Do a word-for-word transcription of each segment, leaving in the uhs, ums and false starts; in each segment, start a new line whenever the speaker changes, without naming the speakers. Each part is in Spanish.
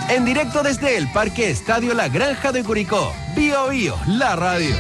En directo desde el Parque Estadio La Granja de Curicó. Bio Bio, la radio.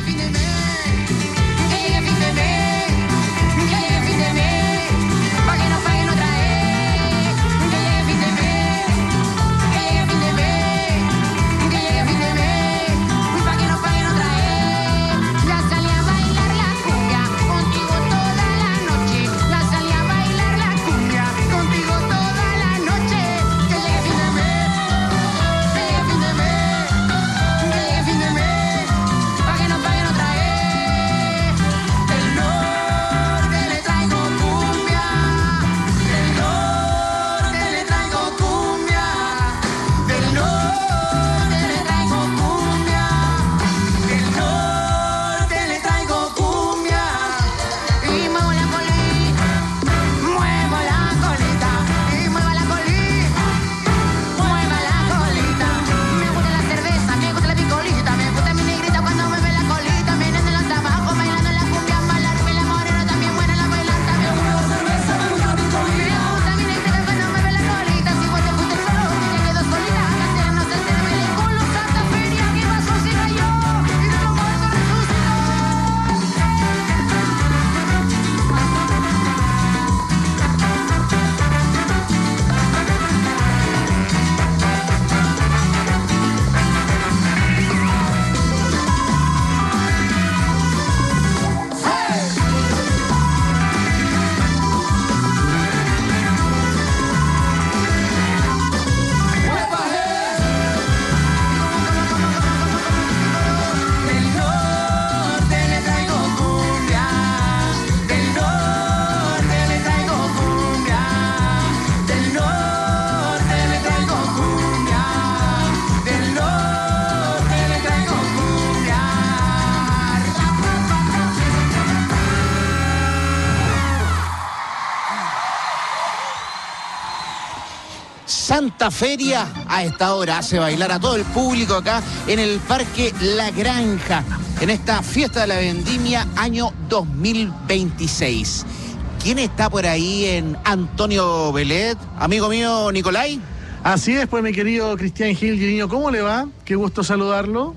Santa Feria a esta hora hace bailar a todo el público acá en el Parque La Granja, en esta fiesta de la vendimia año dos mil veintiséis. ¿Quién está por ahí en Antonio Belet? Amigo mío, Nicolai.
Así es, pues, mi querido Cristian Gil, Giriño, ¿cómo le va? Qué gusto saludarlo.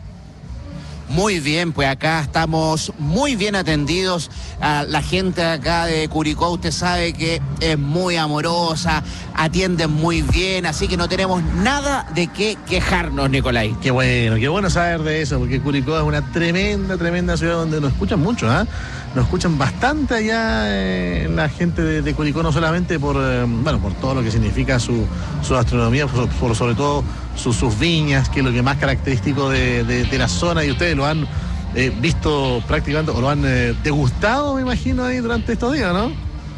Muy bien, pues acá estamos muy bien atendidos. A la gente acá de Curicó, usted sabe que es muy amorosa, atienden muy bien, así que no tenemos nada de qué quejarnos, Nicolai.
Qué bueno, qué bueno saber de eso, porque Curicó es una tremenda, tremenda ciudad donde nos escuchan mucho, ¿ah? ¿eh? Nos escuchan bastante allá eh, la gente de, de Curicó, no solamente por, eh, bueno, por todo lo que significa su, su gastronomía, por, por sobre todo su, sus viñas, que es lo que más característico de, de, de la zona, y ustedes lo han eh, visto prácticamente, o lo han eh, degustado, me imagino, ahí durante estos días, ¿no?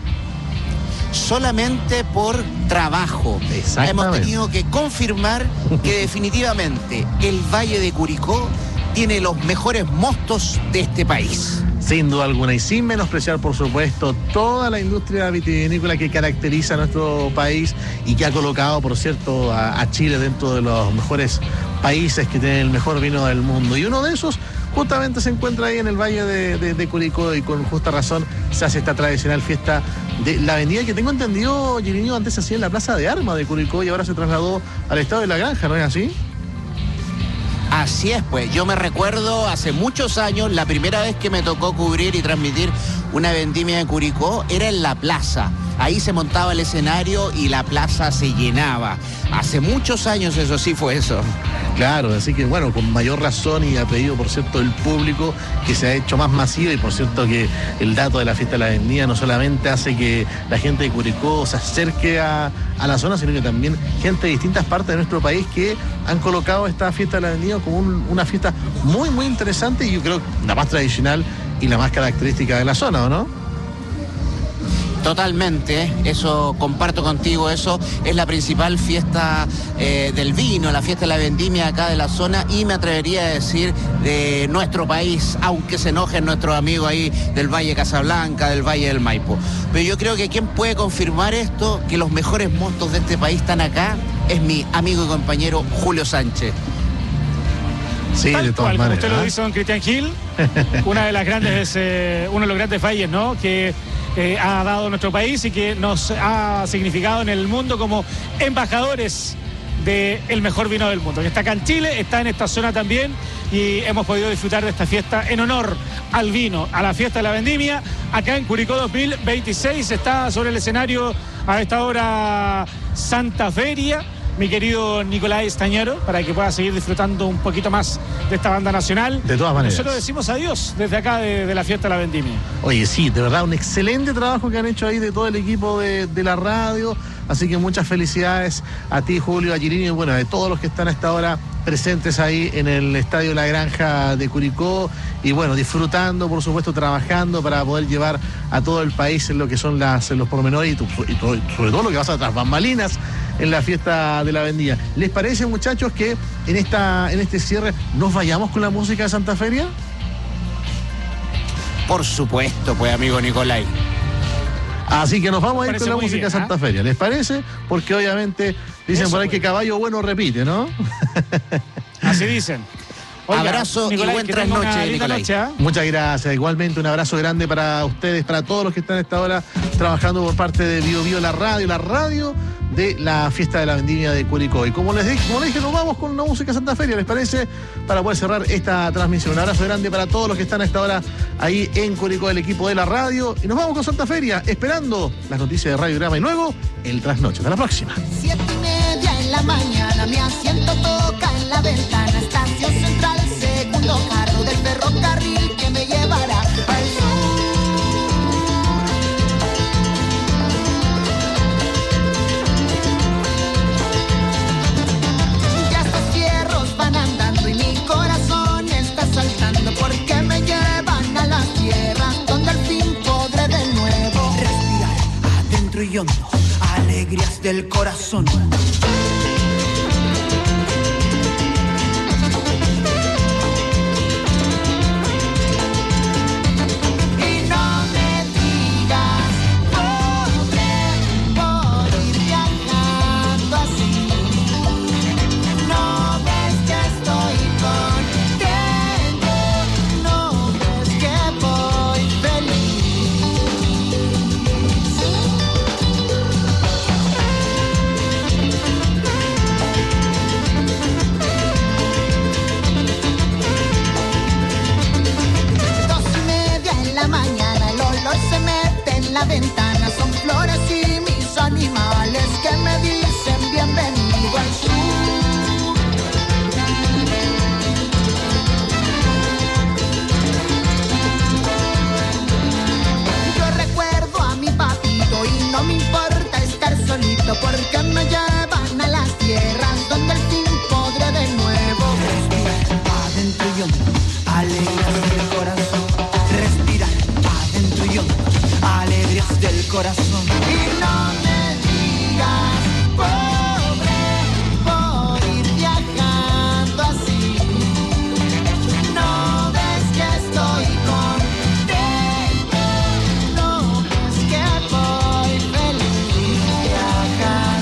Solamente por trabajo. Hemos tenido que confirmar que definitivamente el Valle de Curicó tiene los mejores mostos de este país.
Sin duda alguna, y sin menospreciar, por supuesto, toda la industria vitivinícola que caracteriza a nuestro país y que ha colocado, por cierto, a, a Chile dentro de los mejores países que tienen el mejor vino del mundo. Y uno de esos justamente se encuentra ahí en el Valle de, de, de Curicó, y con justa razón se hace esta tradicional fiesta de la vendimia, que tengo entendido, Giriño, antes se hacía en la Plaza de Armas de Curicó y ahora se trasladó al Estadio de La Granja, ¿no es así?
Así es, pues. Yo me recuerdo hace muchos años, la primera vez que me tocó cubrir y transmitir una vendimia de Curicó era en la plaza. Ahí se montaba el escenario y la plaza se llenaba. Hace muchos años eso sí fue eso.
Claro, así que bueno, con mayor razón y a pedido, por cierto, del público, que se ha hecho más masivo, y por cierto que el dato de la fiesta de la vendimia no solamente hace que la gente de Curicó se acerque a, a la zona, sino que también gente de distintas partes de nuestro país que han colocado esta fiesta de la vendimia como un, una fiesta muy, muy interesante, y yo creo la más tradicional y la más característica de la zona, ¿o no?
Totalmente, eso comparto contigo, eso es la principal fiesta eh, del vino, la fiesta de la vendimia acá de la zona, y me atrevería a decir de nuestro país, aunque se enojen nuestros amigos ahí del Valle Casablanca, del Valle del Maipo. Pero yo creo que quien puede confirmar esto, que los mejores mostos de este país están acá, es mi amigo y compañero Julio Sánchez.
Sí,
tal
de todas
cual,
maneras,
como usted
¿eh?
lo hizo en Cristian Gil, una de las grandes, eh, uno de los grandes valles, ¿no?, que eh, ha dado nuestro país y que nos ha significado en el mundo como embajadores del mejor vino del mundo, que está acá en Chile, está en esta zona también, y hemos podido disfrutar de esta fiesta en honor al vino, a la fiesta de la vendimia, acá en Curicó dos mil veintiséis. Está sobre el escenario a esta hora Santa Feria, mi querido Nicolás Estañaro, para que pueda seguir disfrutando un poquito más de esta banda nacional.
De todas maneras.
Nosotros decimos adiós desde acá de, de la fiesta de la vendimia.
Oye, sí, de verdad, un excelente trabajo que han hecho ahí de todo el equipo de, de la radio. Así que muchas felicidades a ti, Julio, a Girini, y bueno, de todos los que están a esta hora presentes ahí en el Estadio La Granja de Curicó. Y bueno, disfrutando, por supuesto, trabajando para poder llevar a todo el país en lo que son las, en los pormenores y, tu, y todo, sobre todo lo que pasa tras bambalinas en la fiesta de la vendimia. ¿Les parece, muchachos, que en esta en este cierre nos vayamos con la música de Santa Feria?
Por supuesto, pues, amigo Nicolai.
Así que nos vamos a ir
Parece
con la
muy
música de
bien,
Santa
¿eh?
Feria. ¿Les parece? Porque obviamente dicen
Eso,
por ahí
pues.
que caballo bueno repite, ¿no?
Así dicen.
Abrazo y buen
que tenga una
trasnoche,
linda
Nicolai.
noche, ¿eh?
Muchas gracias. Igualmente un abrazo grande para ustedes, para todos los que están a esta hora trabajando por parte de Bio Bio, la radio, la radio de la fiesta de la vendimia de Curicó. Y como les dije, como les dije, nos vamos con una música Santa Feria, ¿les parece? Para poder cerrar esta transmisión. Un abrazo grande para todos los que están a esta hora ahí en Curicó, el equipo de la radio. Y nos vamos con Santa Feria, esperando las noticias de Radio Grama y luego el trasnoche. Hasta la próxima.
Siete y media en la mañana, mi asiento toca en la ventana, estación central, segundo carro del ferrocarril que me llevará al sur. Ya estos fierros van andando y mi corazón está saltando porque me llevan a la tierra donde al fin podré de nuevo respirar adentro y hondo. Alegrías del corazón. Y no me digas, podré morir viajando así. No ves que estoy contento, no ves que voy feliz. Dos y media en la mañana, el olor se mete en la ventana. Son flores y mis animales que me dicen bienvenido al sur. Yo recuerdo a mi papito y no me importa estar solito porque me llevan a las tierras donde al fin podré de nuevo respirar adentro y hondo, alegrías del corazón. Respirar adentro y hondo, alegrías del corazón. Y no me digas, pobre, morir viajando así. No ves que estoy contento, no ves que voy feliz viajando.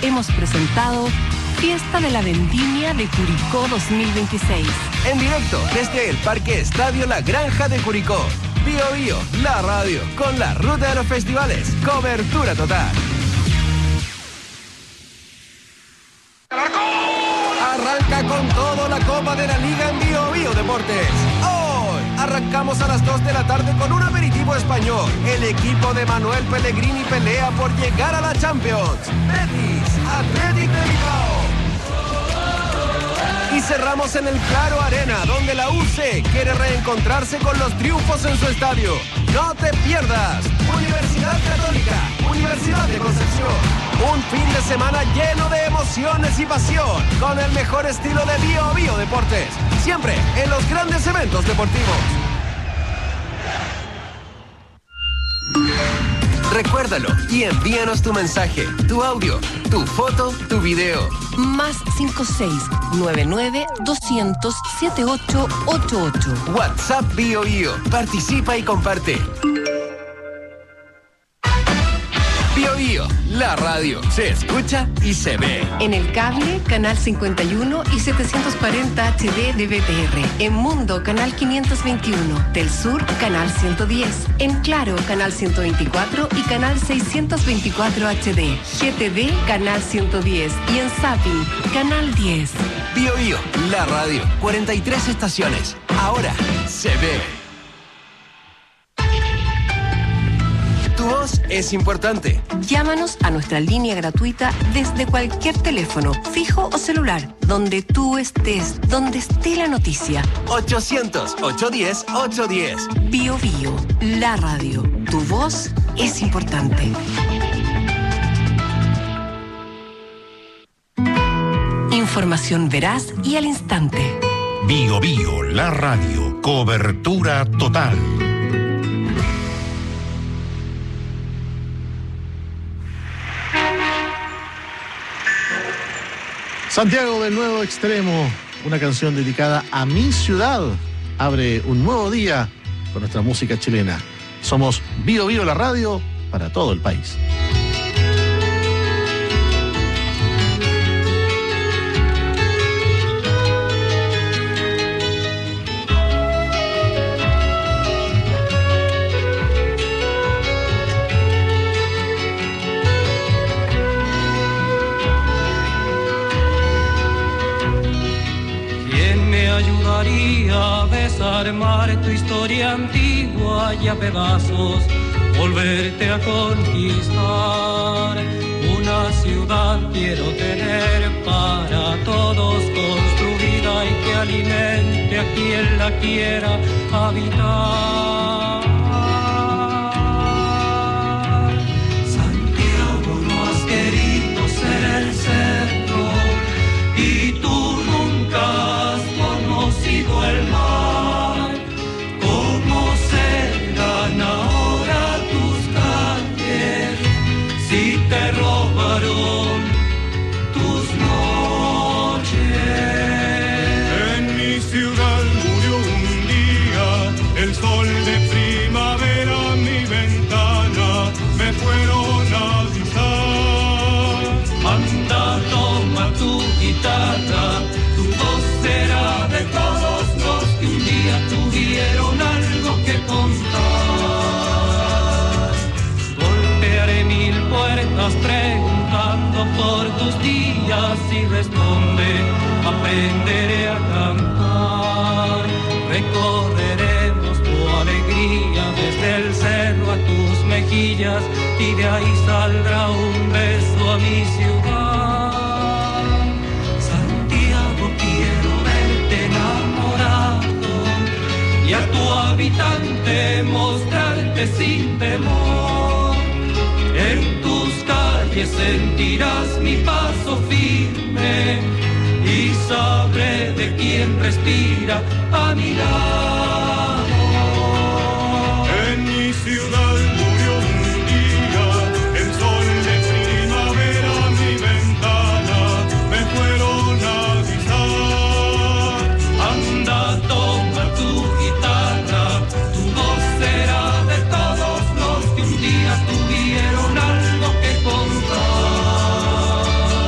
hemos presentado Fiesta de la Vendimia de Curicó dos mil veintiséis.
En directo desde el Parque Estadio La Granja de Curicó. Bio Bio, la radio, con la ruta de los festivales. Cobertura total. Arranca con todo la Copa de la Liga en Bio Bio Deportes. Hoy arrancamos a las dos de la tarde con un aperitivo español. El equipo de Manuel Pellegrini pelea por llegar a la Champions. Betis, Athletic de Bilbao. Y cerramos en el Claro Arena, donde la U C quiere reencontrarse con los triunfos en su estadio. No te pierdas. Universidad Católica, Universidad de Concepción. Un fin de semana lleno de emociones y pasión, con el mejor estilo de Bio Bio Deportes. Siempre en los grandes eventos deportivos. Recuérdalo y envíanos tu mensaje, tu audio, tu foto, tu video.
Más cinco seis nueve nueve doscientos setenta y ocho ochenta y ocho.
WhatsApp Bio Bio. Participa y comparte. Bio Bio, la radio se escucha y se ve.
En el cable, canal cincuenta y uno y setecientos cuarenta H D de B T R. En Mundo, canal quinientos veintiuno. Del Sur, canal ciento diez. En Claro, canal ciento veinticuatro y canal seiscientos veinticuatro H D. G T V, canal ciento diez. Y en Zapping, canal diez.
Bio Bio, la radio. cuarenta y tres estaciones. Ahora se ve. Tu voz es importante.
Llámanos a nuestra línea gratuita desde cualquier teléfono, fijo o celular, donde tú estés, donde esté la noticia.
ochocientos, ochocientos diez, ochocientos diez.
Bio Bio, la radio. Tu voz es importante. Información veraz y al instante.
Bio Bio, la radio. Cobertura total.
Santiago del Nuevo Extremo, una canción dedicada a mi ciudad, abre un nuevo día con nuestra música chilena. Somos Bio Bio, la radio, para todo el país.
A desarmar tu historia antigua y a pedazos volverte a conquistar. Una ciudad quiero tener para todos construida y que alimente a quien la quiera habitar. Santiago, no has querido ser el centro y tú nunca has conocido el mar. ¿Cómo serán ahora tus calles si te robaron tus noches?
En mi ciudad murió un día el sol de primavera a mi ventana me fueron a avisar.
Anda, toma tu guitarra, tu voz será de todos los que un día tuvieron algo que contar. Golpearé mil puertas preguntando por tus días y responde, aprenderé a cantar. Recorreremos tu alegría desde el cerro a tus mejillas y de ahí saldrá un beso a mi ciudad. Santiago, quiero verte enamorado y a tu habitante mostrarte sin temor. En tus calles sentirás mi paso firme y sabré de quién respira a mi lado.
En mi ciudad murió un día el sol de primavera a mi ventana me fueron a avisar.
Anda, toma tu guitarra, tu voz será de todos los que un día tuvieron algo que contar.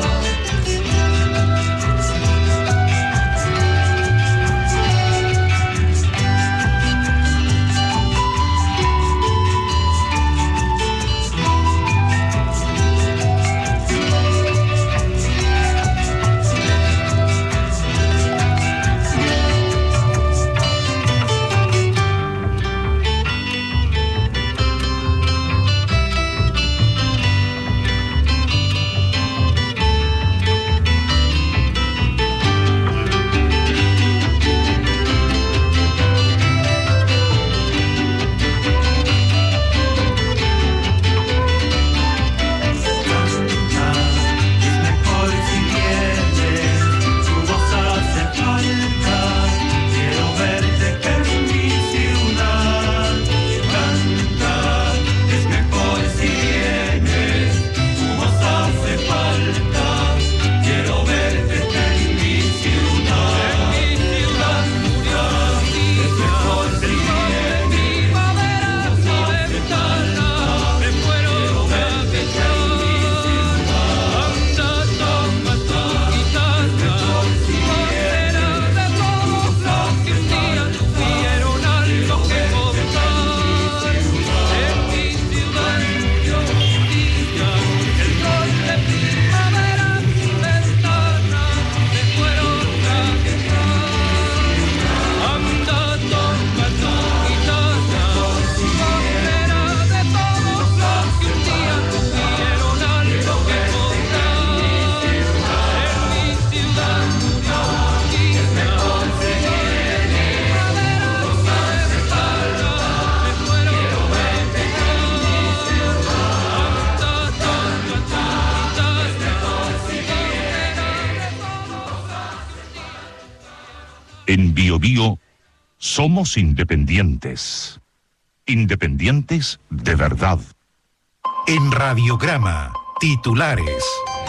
En Bio Bio somos independientes. Independientes de verdad. En Radiograma, titulares.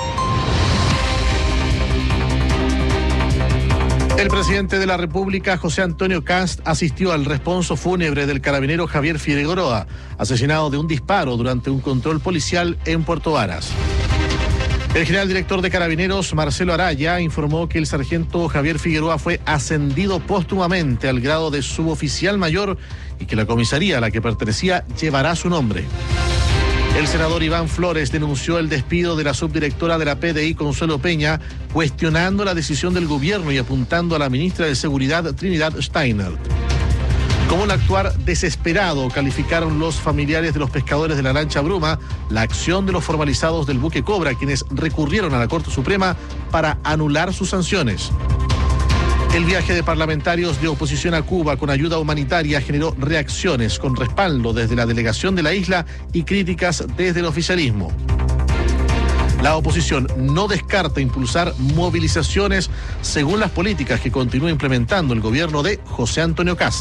El presidente de la República, José Antonio Kast, asistió al responso fúnebre del carabinero Javier Figueroa, asesinado de un disparo durante un control policial en Puerto Varas. El general director de Carabineros, Marcelo Araya, informó que el sargento Javier Figueroa fue ascendido póstumamente al grado de suboficial mayor y que la comisaría a la que pertenecía llevará su nombre. El senador Iván Flores denunció el despido de la subdirectora de la P D I, Consuelo Peña, cuestionando la decisión del gobierno y apuntando a la ministra de Seguridad, Trinidad Steiner. Como un actuar desesperado, calificaron los familiares de los pescadores de la lancha Bruma la acción de los formalizados del buque Cobra, quienes recurrieron a la Corte Suprema para anular sus sanciones. El viaje de parlamentarios de oposición a Cuba con ayuda humanitaria generó reacciones con respaldo desde la delegación de la isla y críticas desde el oficialismo. La oposición no descarta impulsar movilizaciones según las políticas que continúa implementando el gobierno de José Antonio Kast.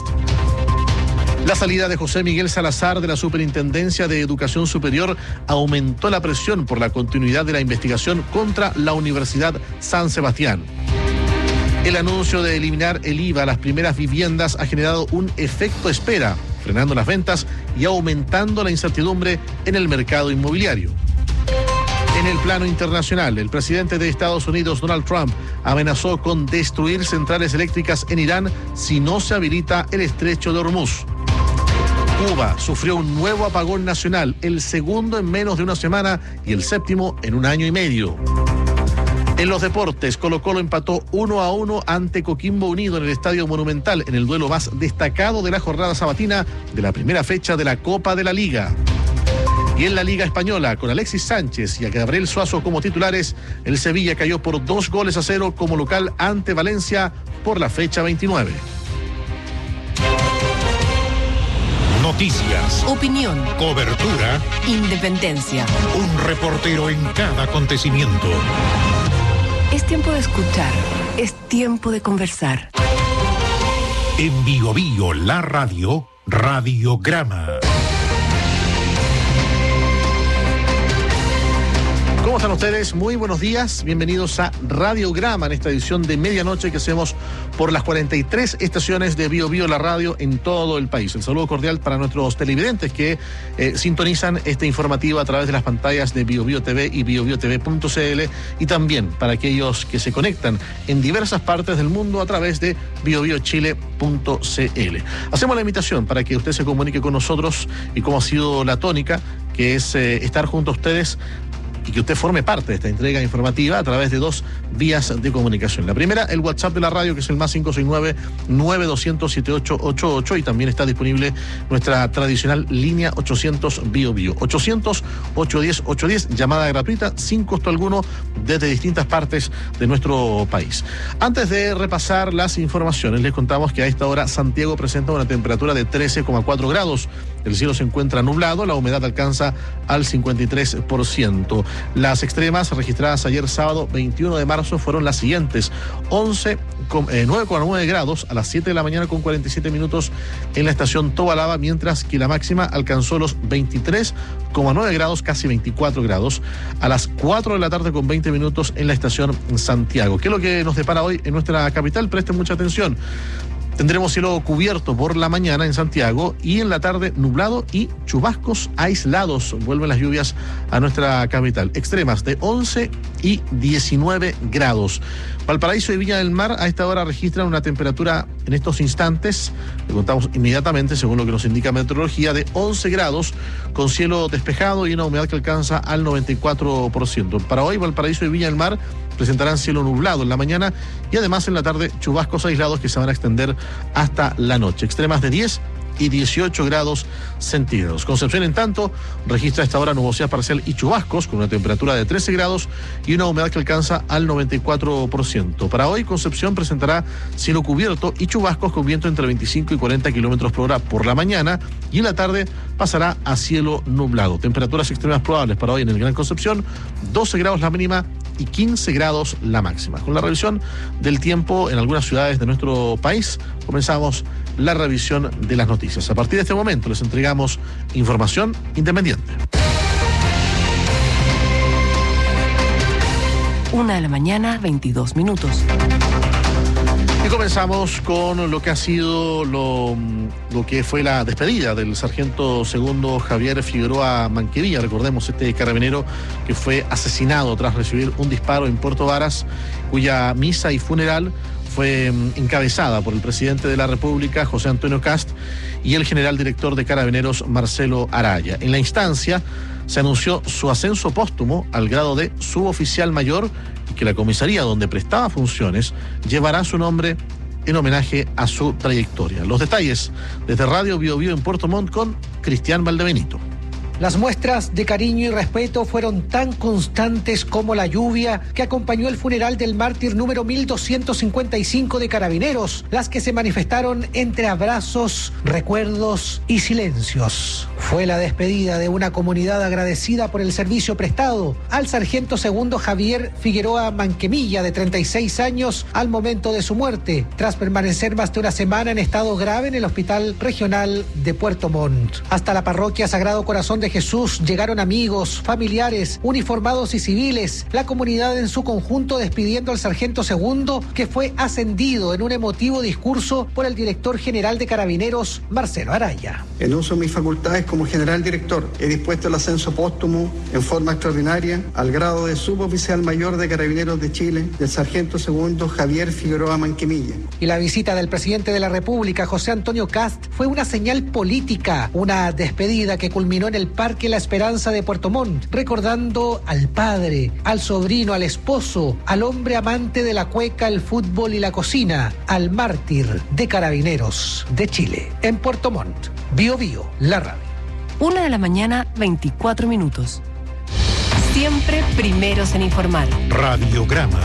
La salida de José Miguel Salazar de la Superintendencia de Educación Superior aumentó la presión por la continuidad de la investigación contra la Universidad San Sebastián. El anuncio de eliminar el I V A a las primeras viviendas ha generado un efecto espera, frenando las ventas y aumentando la incertidumbre en el mercado inmobiliario. En el plano internacional, el presidente de Estados Unidos, Donald Trump, amenazó con destruir centrales eléctricas en Irán si no se habilita el estrecho de Hormuz. Cuba sufrió un nuevo apagón nacional, el segundo en menos de una semana y el séptimo en un año y medio. En los deportes, Colo-Colo empató uno a uno ante Coquimbo Unido en el Estadio Monumental, en el duelo más destacado de la jornada sabatina de la primera fecha de la Copa de la Liga. Y en la Liga Española, con Alexis Sánchez y a Gabriel Suazo como titulares, el Sevilla cayó por dos goles a cero como local ante Valencia por la fecha veintinueve.
Noticias,
Opinión,
cobertura,
independencia.
un reportero en cada acontecimiento.
Es tiempo de escuchar, es tiempo de conversar.
En Bio Bio, la radio, Radiograma.
¿Cómo están ustedes? Muy buenos días, bienvenidos a Radiograma en esta edición de medianoche que hacemos por las cuarenta y tres estaciones de Bio Bio, la radio en todo el país. El saludo cordial para nuestros televidentes que eh, sintonizan este informativo a través de las pantallas de Bio Bio T V y bio bio t v punto c l y también para aquellos que se conectan en diversas partes del mundo a través de bio bio chile punto c l. Hacemos la invitación para que usted se comunique con nosotros y como ha sido la tónica, que es eh, estar junto a ustedes y que usted forme parte de esta entrega informativa a través de dos vías de comunicación. La primera, el WhatsApp de la radio, que es el más cinco seis nueve, nueve dos cero cero, siete ocho ocho ocho, y también está disponible nuestra tradicional línea ochocientos Bio Bio. ochocientos, ochocientos diez, ochocientos diez, llamada gratuita, sin costo alguno, desde distintas partes de nuestro país. Antes de repasar las informaciones, les contamos que a esta hora Santiago presenta una temperatura de trece coma cuatro grados. El cielo se encuentra nublado, la humedad alcanza al cincuenta y tres por ciento. Las extremas registradas ayer sábado veintiuno de marzo fueron las siguientes: once, eh, nueve coma nueve grados a las siete de la mañana con cuarenta y siete minutos en la estación Tobalaba, mientras que la máxima alcanzó los veintitrés coma nueve grados, casi veinticuatro grados, a las cuatro de la tarde con veinte minutos en la estación Santiago. ¿Qué es lo que nos depara hoy en nuestra capital? Presten mucha atención. Tendremos cielo cubierto por la mañana en Santiago y en la tarde nublado y chubascos aislados. Vuelven las lluvias a nuestra capital. Extremas de once y diecinueve grados. Valparaíso y Viña del Mar a esta hora registran una temperatura en estos instantes, le contamos inmediatamente según lo que nos indica meteorología, de once grados con cielo despejado y una humedad que alcanza al noventa y cuatro por ciento. Para hoy Valparaíso y Viña del Mar presentarán cielo nublado en la mañana y además en la tarde chubascos aislados que se van a extender hasta la noche. Extremas de diez y dieciocho grados centígrados. Concepción, en tanto, registra a esta hora nubosidad parcial y chubascos con una temperatura de trece grados y una humedad que alcanza al noventa y cuatro por ciento. Para hoy, Concepción presentará cielo cubierto y chubascos con viento entre veinticinco y cuarenta kilómetros por hora por la mañana y en la tarde pasará a cielo nublado. Temperaturas extremas probables para hoy en el Gran Concepción: doce grados la mínima y quince grados la máxima. Con la revisión del tiempo en algunas ciudades de nuestro país, comenzamos la revisión de las noticias. A partir de este momento les entregamos información independiente.
Una de la mañana, veintidós minutos.
Y comenzamos con lo que ha sido lo, lo que fue la despedida del sargento segundo Javier Figueroa Manquevilla. Recordemos este carabinero que fue asesinado tras recibir un disparo en Puerto Varas, cuya misa y funeral fue encabezada por el presidente de la República, José Antonio Kast, y el general director de Carabineros, Marcelo Araya. En la instancia se anunció su ascenso póstumo al grado de suboficial mayor y que la comisaría donde prestaba funciones llevará su nombre en homenaje a su trayectoria. Los detalles desde Radio Bio Bio en Puerto Montt con Cristian Valdebenito.
Las muestras de cariño y respeto fueron tan constantes como la lluvia que acompañó el funeral del mártir número mil doscientos cincuenta y cinco de Carabineros, las que se manifestaron entre abrazos, recuerdos y silencios. Fue la despedida de una comunidad agradecida por el servicio prestado al sargento segundo Javier Figueroa Manquevilla, de treinta y seis años, al momento de su muerte, tras permanecer más de una semana en estado grave en el Hospital Regional de Puerto Montt. Hasta la parroquia Sagrado Corazón de Jesús llegaron amigos, familiares, uniformados y civiles, la comunidad en su conjunto despidiendo al sargento segundo, que fue ascendido en un emotivo discurso por el director general de Carabineros, Marcelo Araya.
En uso de mis facultades como general director, he dispuesto el ascenso póstumo en forma extraordinaria al grado de suboficial mayor de Carabineros de Chile del sargento segundo Javier Figueroa Manquevilla.
Y la visita del presidente de la República, José Antonio Kast, fue una señal política, una despedida que culminó en el Parque La Esperanza de Puerto Montt, recordando al padre, al sobrino, al esposo, al hombre amante de la cueca, el fútbol y la cocina, al mártir de Carabineros de Chile. En Puerto Montt, Bio Bio, la radio.
Una de la mañana, veinticuatro minutos. Siempre primeros en informar.
Radiograma.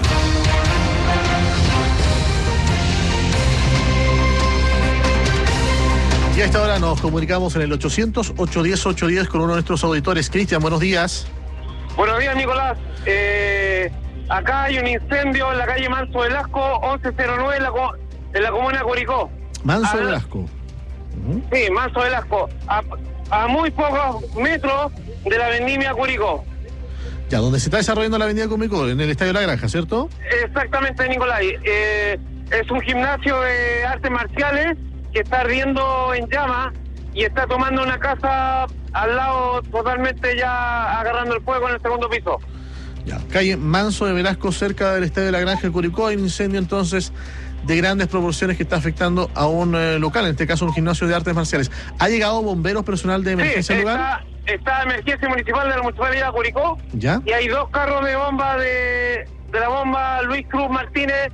Y a esta hora nos comunicamos en el ochocientos, ochocientos diez, ochocientos diez con uno de nuestros auditores. Cristian, buenos días.
Buenos días, Nicolás. Eh, acá hay un incendio en la calle Manso Velasco, once cero nueve, en la, en la comuna de Curicó.
Manso
a,
Velasco. Uh-huh.
Sí, Manso Velasco. A, a muy pocos metros de la vendimia Curicó.
Ya, donde se está desarrollando la avenida Curicó, en el Estadio La Granja, ¿cierto?
Exactamente, Nicolás. Eh, es un gimnasio de artes marciales que está ardiendo en llamas y está tomando una casa al lado, totalmente ya agarrando el fuego en el segundo piso.
Ya, calle Manso de Velasco, cerca del Estadio de la Granja de Curicó. Hay un incendio entonces de grandes proporciones que está afectando a un eh, local, en este caso un gimnasio de artes marciales. ¿Ha llegado bomberos, personal de emergencia al
sí,
lugar?
Está, está emergencia municipal de la municipalidad de Curicó.
¿Ya?
Y hay dos carros de bomba de, de la bomba Luis Cruz Martínez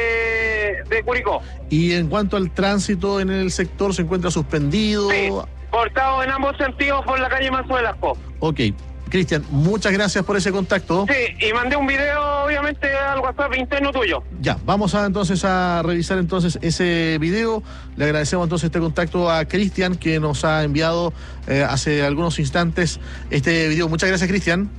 de, de Curicó.
Y en cuanto al tránsito en el sector, ¿se encuentra suspendido?
Sí, cortado en ambos sentidos por la calle Manso Velasco.
Ok. Cristian, muchas gracias por ese contacto.
Sí, y mandé un video, obviamente, al WhatsApp interno tuyo.
Ya, vamos a entonces a revisar entonces ese video. Le agradecemos entonces este contacto a Cristian, que nos ha enviado eh, hace algunos instantes este video. Muchas gracias, Cristian.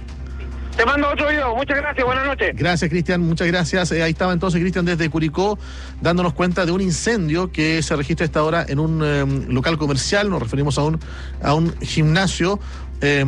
Te mando otro video. Muchas gracias. Buenas noches.
Gracias, Cristian. Muchas gracias. Eh, ahí estaba entonces Cristian desde Curicó dándonos cuenta de un incendio que se registra a esta hora en un eh, local comercial. Nos referimos a un, a un gimnasio eh,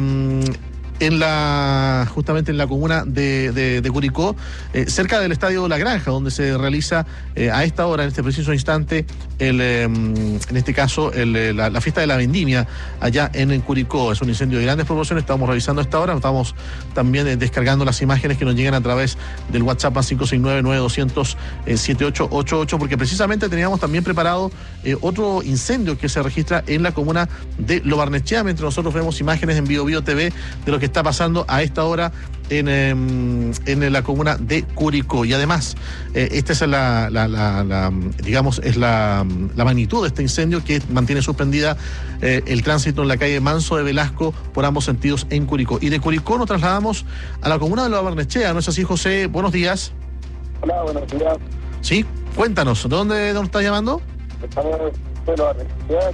en la justamente en la comuna de, de, de Curicó, eh, cerca del Estadio La Granja, donde se realiza eh, a esta hora, en este preciso instante, el, eh, en este caso, el, la, la fiesta de la vendimia allá en, en Curicó. Es un incendio de grandes proporciones, estamos revisando a esta hora, estamos también eh, descargando las imágenes que nos llegan a través del WhatsApp a cinco seis nueve, nueve dos cero cero, siete ocho ocho ocho, porque precisamente teníamos también preparado eh, otro incendio que se registra en la comuna de Lo Barnechea, mientras nosotros vemos imágenes en Bio Bio T V de lo que está pasando a esta hora en, eh, en la comuna de Curicó. Y además, eh, esta es la, la, la, la digamos, es la, la magnitud de este incendio que mantiene suspendida eh, el tránsito en la calle Manso de Velasco por ambos sentidos en Curicó. Y de Curicó nos trasladamos a la comuna de Lo Barnechea, ¿no es así, José? Buenos días.
Hola, buenos días.
Sí, cuéntanos, ¿de dónde, de dónde estás llamando?
Estamos de Lo Barnechea,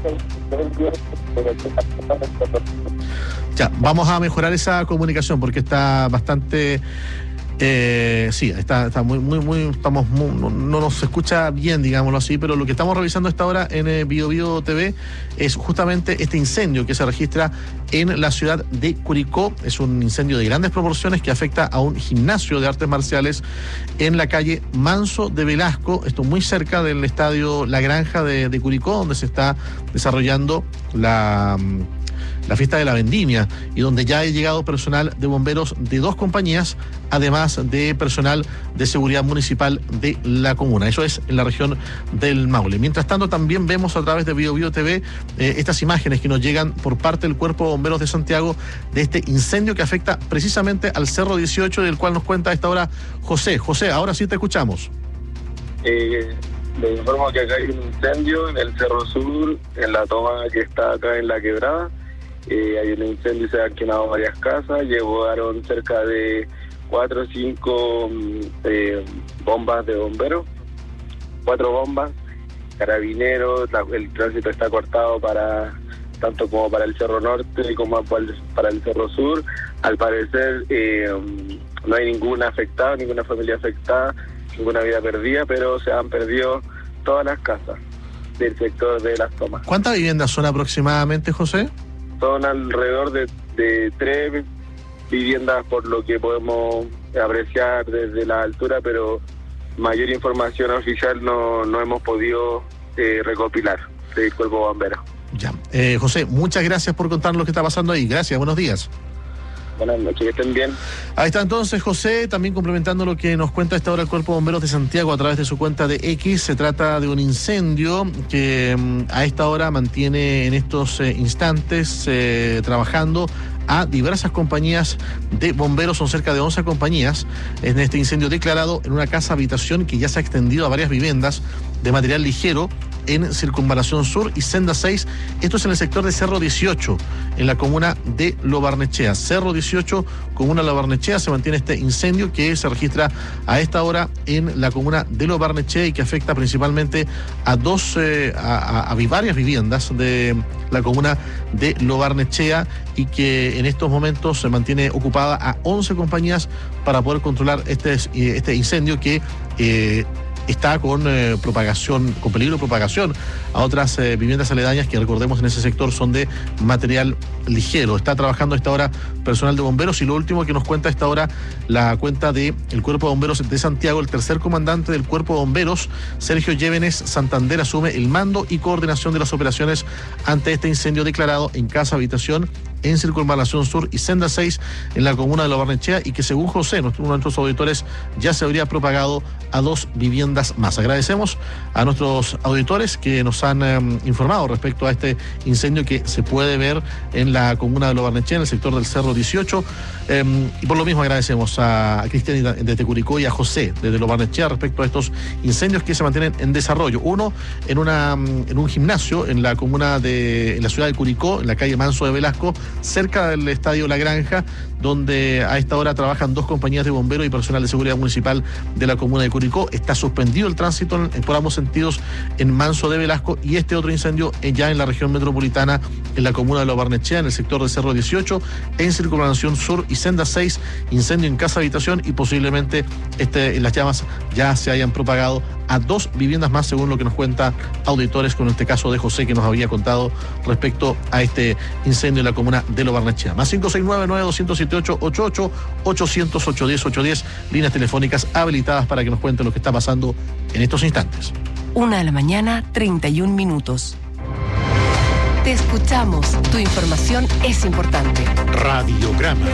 Ya, vamos a mejorar esa comunicación porque está bastante Eh, sí, está, está muy, muy, muy, estamos muy, no, no nos escucha bien, digámoslo así, pero lo que estamos revisando a esta hora en eh, Bio Bio T V es justamente este incendio que se registra en la ciudad de Curicó. Es un incendio de grandes proporciones que afecta a un gimnasio de artes marciales en la calle Manso de Velasco, esto muy cerca del estadio La Granja de, de Curicó, donde se está desarrollando la... la fiesta de la vendimia, y donde ya ha llegado personal de bomberos de dos compañías, además de personal de seguridad municipal de la comuna. Eso es en la región del Maule. Mientras tanto, también vemos a través de Bio Bio T V eh, estas imágenes que nos llegan por parte del Cuerpo de Bomberos de Santiago de este incendio que afecta precisamente al Cerro dieciocho, del cual nos cuenta a esta hora José. José, ahora sí te escuchamos.
Eh, le informo que acá hay un incendio en el Cerro Sur, en la toma que está acá en la quebrada. Eh, hay un incendio y se han quemado varias casas. Llevaron cerca de cuatro o cinco eh, bombas de bomberos, cuatro bombas, carabineros. La, el tránsito está cortado para tanto como para el Cerro Norte como para el, para el Cerro Sur. Al parecer eh, no hay ninguna afectada, ninguna familia afectada, ninguna vida perdida, pero se han perdido todas las casas del sector de Las Tomas.
¿Cuántas viviendas son aproximadamente, José?
Son alrededor de, de tres viviendas por lo que podemos apreciar desde la altura, pero mayor información oficial no, no hemos podido eh, recopilar del Cuerpo Bombero.
Ya. Eh, José, muchas gracias por contarnos lo que está pasando ahí. Gracias, buenos días.
Buenas noches, que estén bien.
Ahí está entonces José, también complementando lo que nos cuenta a esta hora el Cuerpo de Bomberos de Santiago a través de su cuenta de X. Se trata de un incendio que um, a esta hora mantiene en estos eh, instantes eh, trabajando a diversas compañías de bomberos. Son cerca de once compañías en este incendio declarado en una casa habitación que ya se ha extendido a varias viviendas de material ligero en Circunvalación Sur y Senda seis. Esto es en el sector de Cerro dieciocho, en la comuna de Lo Barnechea. Cerro dieciocho, comuna de Lo Barnechea, se mantiene este incendio que se registra a esta hora en la comuna de Lo Barnechea y que afecta principalmente a dos, eh, a, a, a varias viviendas de la comuna de Lo Barnechea, y que en estos momentos se mantiene ocupada a once compañías para poder controlar este, este incendio que eh, está con eh, propagación, con peligro de propagación a otras eh, viviendas aledañas que, recordemos, en ese sector son de material ligero. Está trabajando a esta hora personal de bomberos, y lo último que nos cuenta a esta hora la cuenta de el Cuerpo de Bomberos de Santiago, el tercer comandante del Cuerpo de Bomberos, Sergio Llévenes Santander, asume el mando y coordinación de las operaciones ante este incendio declarado en casa habitación en Circunvalación Sur y Senda seis en la comuna de Lo Barnechea, y que según José, uno de nuestros auditores, ya se habría propagado a dos viviendas más. Agradecemos a nuestros auditores que nos han eh, informado respecto a este incendio que se puede ver en la comuna de Lo Barnechea, en el sector del Cerro dieciocho, eh, y por lo mismo agradecemos a, a Cristian desde Curicó y a José desde Lo Barnechea respecto a estos incendios que se mantienen en desarrollo. Uno en una en un gimnasio en la comuna de en la ciudad de Curicó, en la calle Manso de Velasco, cerca del estadio La Granja, donde a esta hora trabajan dos compañías de bomberos y personal de seguridad municipal de la comuna de Curicó. Está suspendido el tránsito en, por ambos sentidos en Manso de Velasco, y este otro incendio ya en la región metropolitana, en la comuna de Lo Barnechea, en el sector de Cerro dieciocho, en Circunvalación Sur y Senda seis, incendio en casa habitación, y posiblemente este, las llamas ya se hayan propagado a dos viviendas más, según lo que nos cuenta auditores, con este caso de José que nos había contado respecto a este incendio en la comuna de Lo Barnechea. Más cinco seis nueve, nueve dos siete ocho, ocho ocho, ochocientos, ochocientos diez, ochocientos diez, líneas telefónicas habilitadas para que nos cuenten lo que está pasando en estos instantes.
Una de la mañana, treinta y un minutos. Te escuchamos. Tu información es importante.
Radiograma.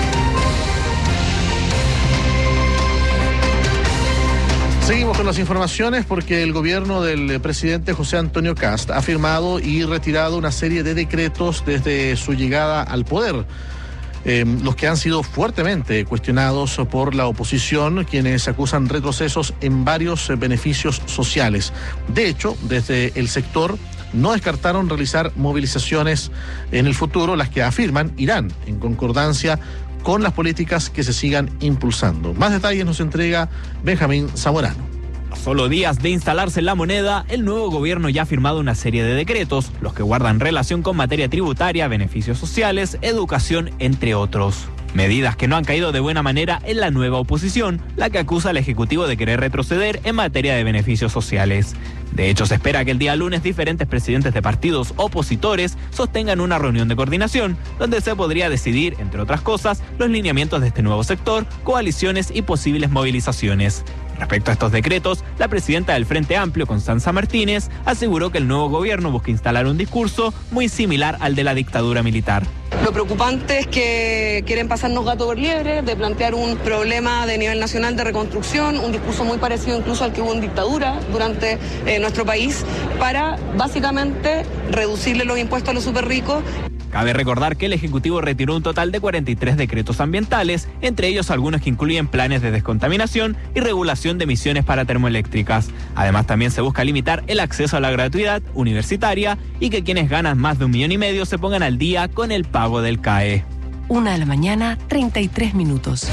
Seguimos con las informaciones porque el gobierno del presidente José Antonio Kast ha firmado y retirado una serie de decretos desde su llegada al poder. Eh, los que han sido fuertemente cuestionados por la oposición, quienes acusan retrocesos en varios eh, beneficios sociales. De hecho, desde el sector no descartaron realizar movilizaciones en el futuro, las que afirman irán en concordancia con las políticas que se sigan impulsando. Más detalles nos entrega Benjamín Zamorano.
A solo días de instalarse la moneda, el nuevo gobierno ya ha firmado una serie de decretos, los que guardan relación con materia tributaria, beneficios sociales, educación, entre otros. Medidas que no han caído de buena manera en la nueva oposición, la que acusa al Ejecutivo de querer retroceder en materia de beneficios sociales. De hecho, se espera que el día lunes diferentes presidentes de partidos opositores sostengan una reunión de coordinación, donde se podría decidir, entre otras cosas, los lineamientos de este nuevo sector, coaliciones y posibles movilizaciones. Respecto a estos decretos, la presidenta del Frente Amplio, Constanza Martínez, aseguró que el nuevo gobierno busca instalar un discurso muy similar al de la dictadura militar.
Lo preocupante es que quieren pasarnos gato por liebre, de plantear un problema de nivel nacional de reconstrucción, un discurso muy parecido incluso al que hubo en dictadura durante eh, nuestro país, para básicamente reducirle los impuestos a los súper ricos.
Cabe recordar que el Ejecutivo retiró un total de cuarenta y tres decretos ambientales, entre ellos algunos que incluyen planes de descontaminación y regulación de emisiones para termoeléctricas. Además, también se busca limitar el acceso a la gratuidad universitaria y que quienes ganan más de un millón y medio se pongan al día con el pago del C A E.
Una de la mañana, treinta y tres minutos.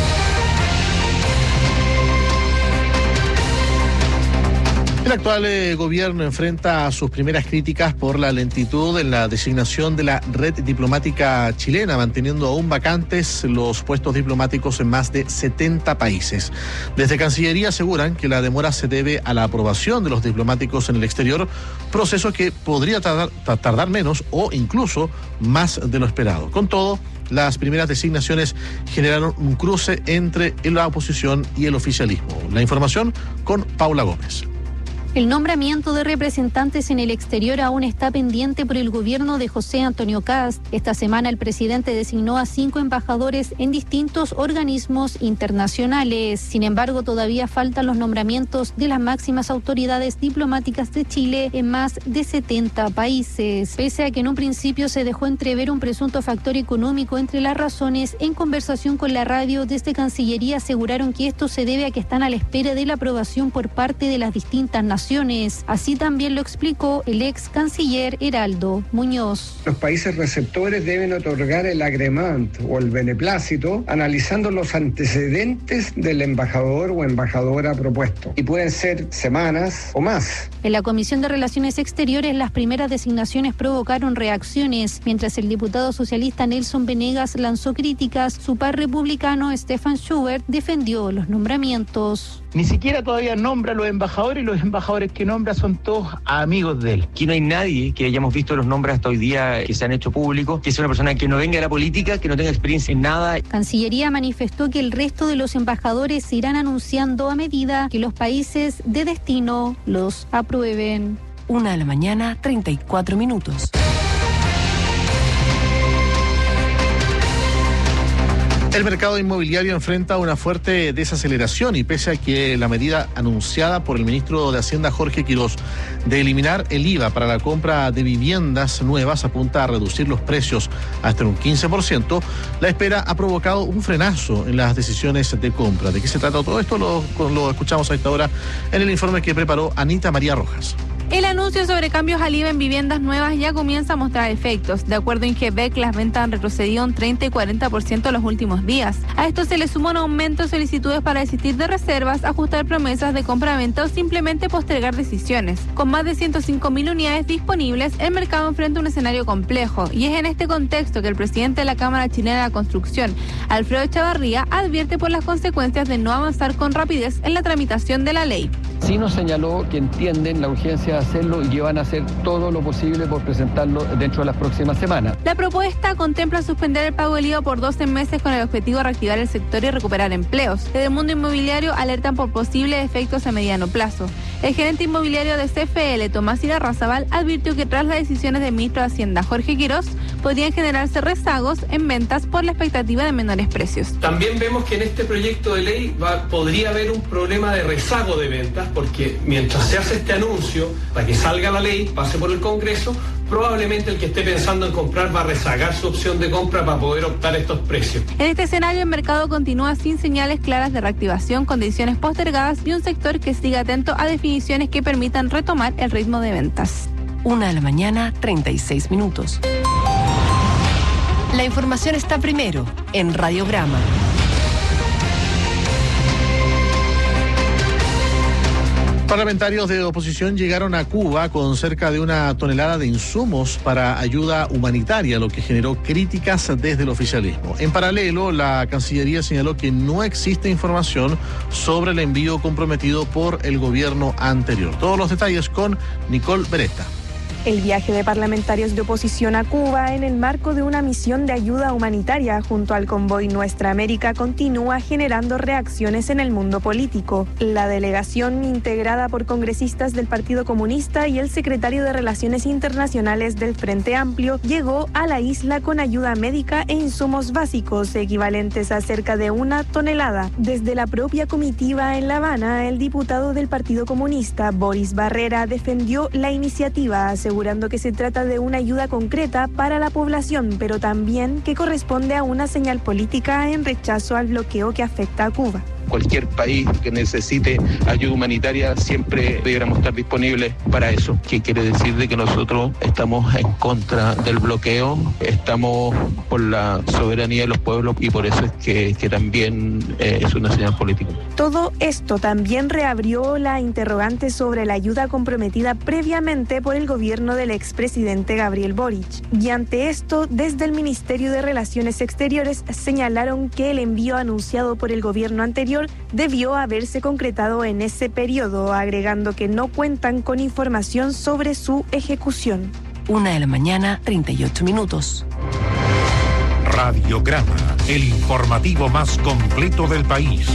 El actual eh, gobierno enfrenta sus primeras críticas por la lentitud en la designación de la red diplomática chilena, manteniendo aún vacantes los puestos diplomáticos en más de setenta países. Desde Cancillería aseguran que la demora se debe a la aprobación de los diplomáticos en el exterior, proceso que podría tardar, tardar menos o incluso más de lo esperado. Con todo, las primeras designaciones generaron un cruce entre la oposición y el oficialismo. La información con Paula Gómez.
El nombramiento de representantes en el exterior aún está pendiente por el gobierno de José Antonio Kast. Esta semana el presidente designó a cinco embajadores en distintos organismos internacionales. Sin embargo, todavía faltan los nombramientos de las máximas autoridades diplomáticas de Chile en más de setenta países. Pese a que en un principio se dejó entrever un presunto factor económico entre las razones, en conversación con la radio desde Cancillería aseguraron que esto se debe a que están a la espera de la aprobación por parte de las distintas naciones. Así también lo explicó el ex canciller Heraldo Muñoz.
Los países receptores deben otorgar el agrement o el beneplácito analizando los antecedentes del embajador o embajadora propuesto, y pueden ser semanas o más.
En la Comisión de Relaciones Exteriores, las primeras designaciones provocaron reacciones. Mientras el diputado socialista Nelson Venegas lanzó críticas, su par republicano Stefan Schubert defendió los nombramientos.
Ni siquiera todavía nombra a los embajadores, y los embajadores que nombra son todos amigos de él. Aquí no hay nadie que hayamos visto los nombres hasta hoy día que se han hecho públicos, que sea una persona que no venga de la política, que no tenga experiencia en nada.
Cancillería manifestó que el resto de los embajadores se irán anunciando a medida que los países de destino los aprueben.
Una de la mañana, treinta y cuatro minutos.
El mercado inmobiliario enfrenta una fuerte desaceleración y pese a que la medida anunciada por el ministro de Hacienda Jorge Quirós de eliminar el I V A para la compra de viviendas nuevas apunta a reducir los precios hasta un quince por ciento, la espera ha provocado un frenazo en las decisiones de compra. ¿De qué se trata todo esto? Lo, lo escuchamos a esta hora en el informe que preparó Anita María Rojas.
El anuncio sobre cambios al I V A en viviendas nuevas ya comienza a mostrar efectos. De acuerdo a Ingebec, las ventas han retrocedido un treinta y cuarenta por ciento en los últimos días. A esto se le suma un aumento de solicitudes para desistir de reservas, ajustar promesas de compra-venta o simplemente postergar decisiones. Con más de ciento cinco mil unidades disponibles, el mercado enfrenta un escenario complejo y es en este contexto que el presidente de la Cámara Chilena de la Construcción, Alfredo Chavarría, advierte por las consecuencias de no avanzar con rapidez en la tramitación de la ley.
Sí nos señaló que entienden la urgencia de hacerlo y que van a hacer todo lo posible por presentarlo dentro de las próximas semanas.
La propuesta contempla suspender el pago del I V A por doce meses con el objetivo de reactivar el sector y recuperar empleos. Desde el mundo inmobiliario alertan por posibles efectos a mediano plazo. El gerente inmobiliario de C F L, Tomás Irarrázaval, advirtió que tras las decisiones del ministro de Hacienda, Jorge Quirós, podrían generarse rezagos en ventas por la expectativa de menores precios.
También vemos que en este proyecto de ley va, podría haber un problema de rezago de ventas, porque mientras se hace este anuncio, para que salga la ley, pase por el Congreso, probablemente el que esté pensando en comprar va a rezagar su opción de compra para poder optar a estos precios.
En este escenario, el mercado continúa sin señales claras de reactivación, con decisiones postergadas y un sector que sigue atento a definiciones que permitan retomar el ritmo de ventas.
Una de la mañana, treinta y seis minutos. La información está primero en Radiograma.
Parlamentarios de oposición llegaron a Cuba con cerca de una tonelada de insumos para ayuda humanitaria, lo que generó críticas desde el oficialismo. En paralelo, la Cancillería señaló que no existe información sobre el envío comprometido por el gobierno anterior. Todos los detalles con Nicole Beretta.
El viaje de parlamentarios de oposición a Cuba en el marco de una misión de ayuda humanitaria junto al convoy Nuestra América continúa generando reacciones en el mundo político. La delegación, integrada por congresistas del Partido Comunista y el secretario de Relaciones Internacionales del Frente Amplio, llegó a la isla con ayuda médica e insumos básicos equivalentes a cerca de una tonelada. Desde la propia comitiva en La Habana, el diputado del Partido Comunista, Boris Barrera, defendió la iniciativa, asegurando asegurando que se trata de una ayuda concreta para la población, pero también que corresponde a una señal política en rechazo al bloqueo que afecta a Cuba.
Cualquier país que necesite ayuda humanitaria siempre debiéramos estar disponibles para eso. ¿Qué quiere decir? De que nosotros estamos en contra del bloqueo, estamos por la soberanía de los pueblos y por eso es que, que también eh, es una señal política.
Todo esto también reabrió la interrogante sobre la ayuda comprometida previamente por el gobierno del expresidente Gabriel Boric. Y ante esto, desde el Ministerio de Relaciones Exteriores señalaron que el envío anunciado por el gobierno anterior debió haberse concretado en ese periodo, agregando que no cuentan con información sobre su ejecución.
Una de la mañana, treinta y ocho minutos.
Radiograma, el informativo más completo del país.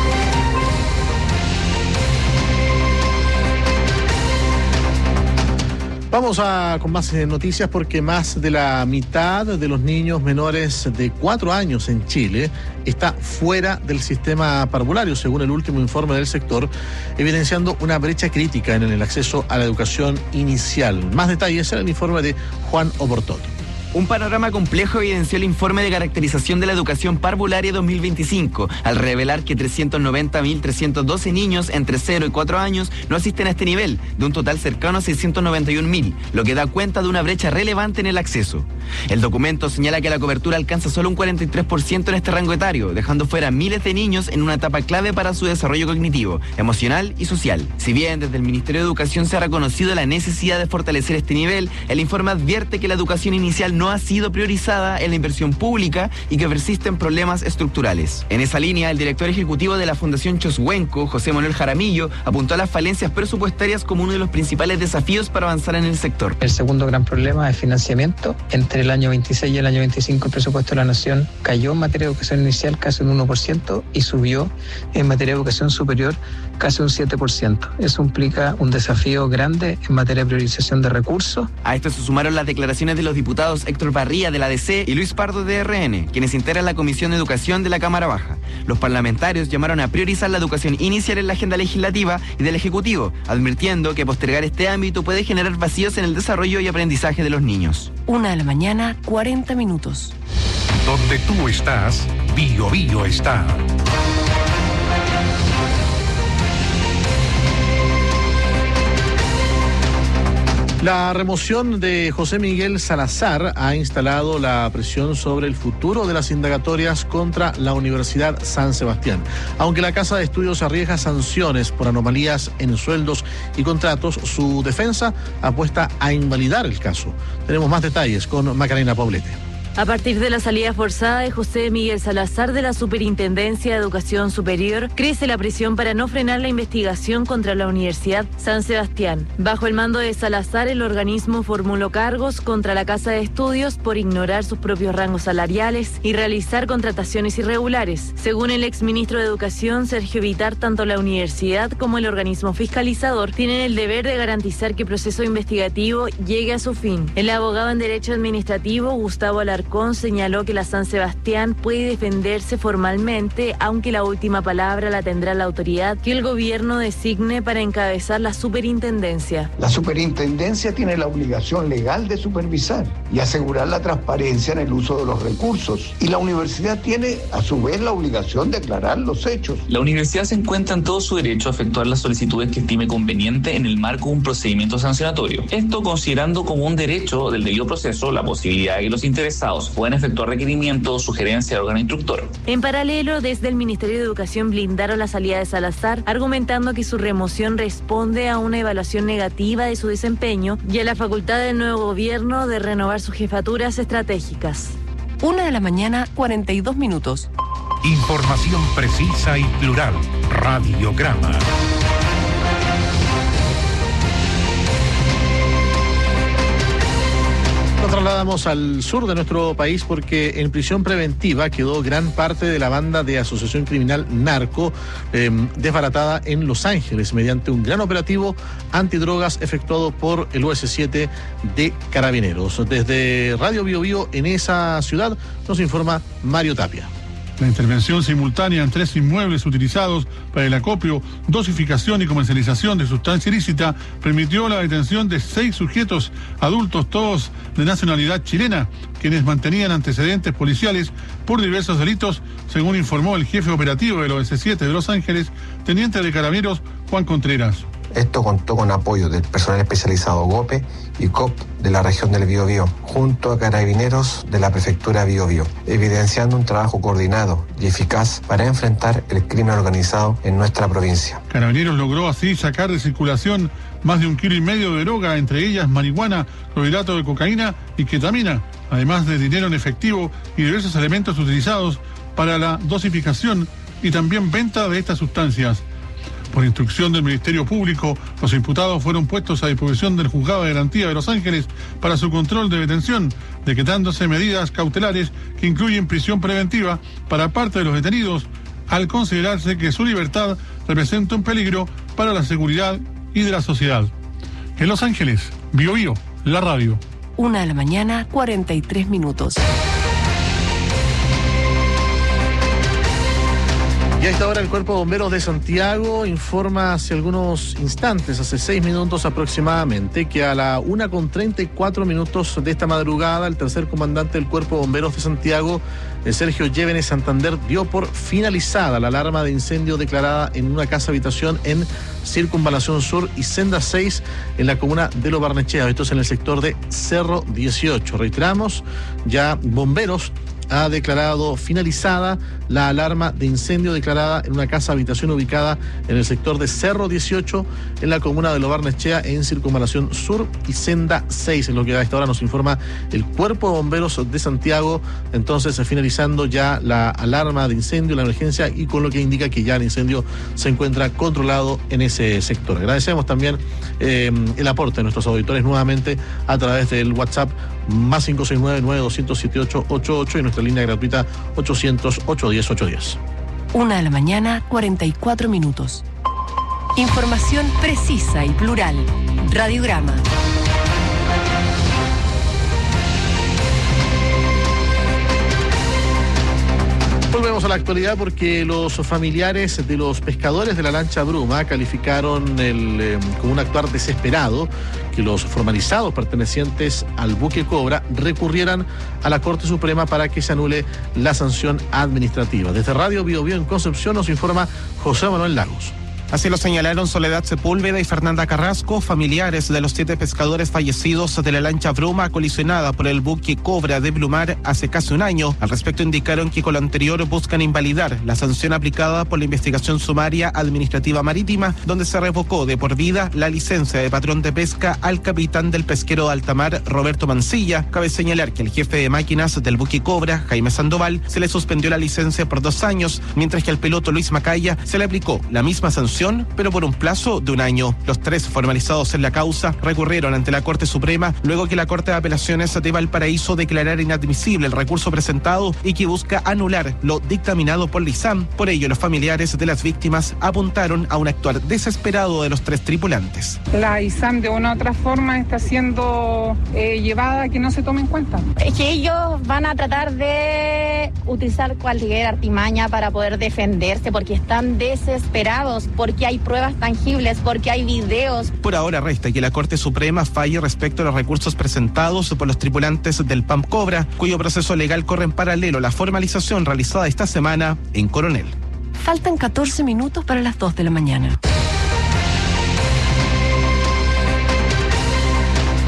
Vamos a con más noticias porque más de la mitad de los niños menores de cuatro años en Chile está fuera del sistema parvulario, según el último informe del sector, evidenciando una brecha crítica en el acceso a la educación inicial. Más detalles en el informe de Juan Oportot.
Un panorama complejo evidenció el informe de caracterización de la educación parvularia dos mil veinticinco, al revelar que trescientos noventa mil trescientos doce niños entre cero y cuatro años no asisten a este nivel, de un total cercano a seiscientos noventa y un mil, lo que da cuenta de una brecha relevante en el acceso. El documento señala que la cobertura alcanza solo un cuarenta y tres por ciento en este rango etario, dejando fuera a miles de niños en una etapa clave para su desarrollo cognitivo, emocional y social. Si bien desde el Ministerio de Educación se ha reconocido la necesidad de fortalecer este nivel, el informe advierte que la educación inicial no no ha sido priorizada en la inversión pública y que persisten problemas estructurales. En esa línea, el director ejecutivo de la Fundación Choshuenco, José Manuel Jaramillo, apuntó a las falencias presupuestarias como uno de los principales desafíos para avanzar en el sector.
El segundo gran problema es financiamiento. Entre el año veintiséis y el año veinticinco el presupuesto de la Nación cayó en materia de educación inicial casi un uno por ciento y subió en materia de educación superior casi un siete por ciento. Eso implica un desafío grande en materia de priorización de recursos.
A esto se sumaron las declaraciones de los diputados Héctor Barría de la D C y Luis Pardo de R N, quienes integran la Comisión de Educación de la Cámara Baja. Los parlamentarios llamaron a priorizar la educación inicial en la agenda legislativa y del Ejecutivo, advirtiendo que postergar este ámbito puede generar vacíos en el desarrollo y aprendizaje de los niños.
Una de la mañana, cuarenta minutos.
Donde tú estás, Bio Bio está.
La remoción de José Miguel Salazar ha instalado la presión sobre el futuro de las indagatorias contra la Universidad San Sebastián. Aunque la Casa de Estudios arriesga sanciones por anomalías en sueldos y contratos, su defensa apuesta a invalidar el caso. Tenemos más detalles con Macarena Poblete.
A partir de la salida forzada de José Miguel Salazar de la Superintendencia de Educación Superior, crece la presión para no frenar la investigación contra la Universidad San Sebastián. Bajo el mando de Salazar, el organismo formuló cargos contra la Casa de Estudios por ignorar sus propios rangos salariales y realizar contrataciones irregulares. Según el exministro de Educación, Sergio Vitar, tanto la universidad como el organismo fiscalizador tienen el deber de garantizar que el proceso investigativo llegue a su fin. El abogado en Derecho Administrativo, Gustavo Alarcón, señaló que la San Sebastián puede defenderse formalmente, aunque la última palabra la tendrá la autoridad que el gobierno designe para encabezar la superintendencia.
La superintendencia tiene la obligación legal de supervisar y asegurar la transparencia en el uso de los recursos, y la universidad tiene a su vez la obligación de aclarar los hechos.
La universidad se encuentra en todo su derecho a efectuar las solicitudes que estime conveniente en el marco de un procedimiento sancionatorio. Esto considerando como un derecho del debido proceso la posibilidad de que los interesados interesados pueden efectuar requerimientos o sugerencia al órgano instructor.
En paralelo, desde el Ministerio de Educación blindaron la salida de Salazar, argumentando que su remoción responde a una evaluación negativa de su desempeño y a la facultad del nuevo gobierno de renovar sus jefaturas estratégicas.
Una de la mañana, cuarenta y dos minutos.
Información precisa y plural. Radiograma.
Nos trasladamos al sur de nuestro país porque en prisión preventiva quedó gran parte de la banda de asociación criminal Narco eh, desbaratada en Los Ángeles mediante un gran operativo antidrogas efectuado por el U S siete de Carabineros. Desde Radio Bio Bio en esa ciudad nos informa Mario Tapia.
La intervención simultánea en tres inmuebles utilizados para el acopio, dosificación y comercialización de sustancia ilícita permitió la detención de seis sujetos adultos, todos de nacionalidad chilena, quienes mantenían antecedentes policiales por diversos delitos, según informó el jefe operativo del O S siete de Los Ángeles, teniente de Carabineros Juan Contreras.
Esto contó con apoyo del personal especializado GOPE y C O P de la región del Biobío, junto a Carabineros de la prefectura Biobío, evidenciando un trabajo coordinado y eficaz para enfrentar el crimen organizado en nuestra provincia.
Carabineros logró así sacar de circulación más de un kilo y medio de droga, entre ellas marihuana, clorhidrato de cocaína y ketamina, además de dinero en efectivo y diversos elementos utilizados para la dosificación y también venta de estas sustancias. Por instrucción del Ministerio Público, los imputados fueron puestos a disposición del Juzgado de Garantía de Los Ángeles para su control de detención, decretándose medidas cautelares que incluyen prisión preventiva para parte de los detenidos, al considerarse que su libertad representa un peligro para la seguridad y de la sociedad. En Los Ángeles, Bio Bio, la radio.
Una de la mañana, cuarenta y tres minutos.
Y a esta hora el Cuerpo de Bomberos de Santiago informa hace algunos instantes, hace seis minutos aproximadamente, que a la una con treinta y cuatro minutos de esta madrugada, el tercer comandante del Cuerpo de Bomberos de Santiago, Sergio Llévenes Santander, dio por finalizada la alarma de incendio declarada en una casa habitación en Circunvalación Sur y Senda seis en la comuna de Lo Barnechea. Esto es en el sector de Cerro dieciocho. Reiteramos, ya Bomberos ha declarado finalizada la alarma de incendio declarada en una casa habitación ubicada en el sector de Cerro dieciocho en la comuna de Lo Barnechea en Circunvalación Sur y Senda seis, es lo que a esta hora nos informa el Cuerpo de Bomberos de Santiago. Entonces, finalizando ya la alarma de incendio, la emergencia, y con lo que indica que ya el incendio se encuentra controlado en ese sector. Agradecemos también eh, el aporte de nuestros auditores nuevamente a través del WhatsApp más cinco seis nueve, nueve dos cero cero, siete ocho ocho ocho y nuestra línea gratuita ochocientos, ochocientos diez, ochocientos diez.
Una de la mañana, cuarenta y cuatro minutos. Información precisa y plural. Radiograma.
Volvemos a la actualidad porque los familiares de los pescadores de la lancha Bruma calificaron el, eh, como un actuar desesperado que los formalizados pertenecientes al buque Cobra recurrieran a la Corte Suprema para que se anule la sanción administrativa. Desde Radio Bio Bio en Concepción nos informa José Manuel Lagos.
Así lo señalaron Soledad Sepúlveda y Fernanda Carrasco, familiares de los siete pescadores fallecidos de la lancha Bruma colisionada por el buque Cobra de Blumar hace casi un año. Al respecto indicaron que con lo anterior buscan invalidar la sanción aplicada por la investigación sumaria administrativa marítima, donde se revocó de por vida la licencia de patrón de pesca al capitán del pesquero de alta mar, Roberto Mancilla. Cabe señalar que el jefe de máquinas del buque Cobra, Jaime Sandoval, se le suspendió la licencia por dos años, mientras que al piloto Luis Macaya se le aplicó la misma sanción, pero por un plazo de un año. Los tres formalizados en la causa recurrieron ante la Corte Suprema luego que la Corte de Apelaciones de Valparaíso declarara inadmisible el recurso presentado y que busca anular lo dictaminado por Lisam. Por ello, los familiares de las víctimas apuntaron a un actuar desesperado de los tres tripulantes.
La I S A M de una u otra forma está siendo eh, llevada a que no se tome en cuenta.
Es que ellos van a tratar de utilizar cualquier artimaña para poder defenderse porque están desesperados, porque hay pruebas tangibles, porque hay videos.
Por ahora resta que la Corte Suprema falle respecto a los recursos presentados por los tripulantes del P A M Cobra, cuyo proceso legal corre en paralelo a la formalización realizada esta semana en Coronel.
Faltan catorce minutos para las dos de la mañana.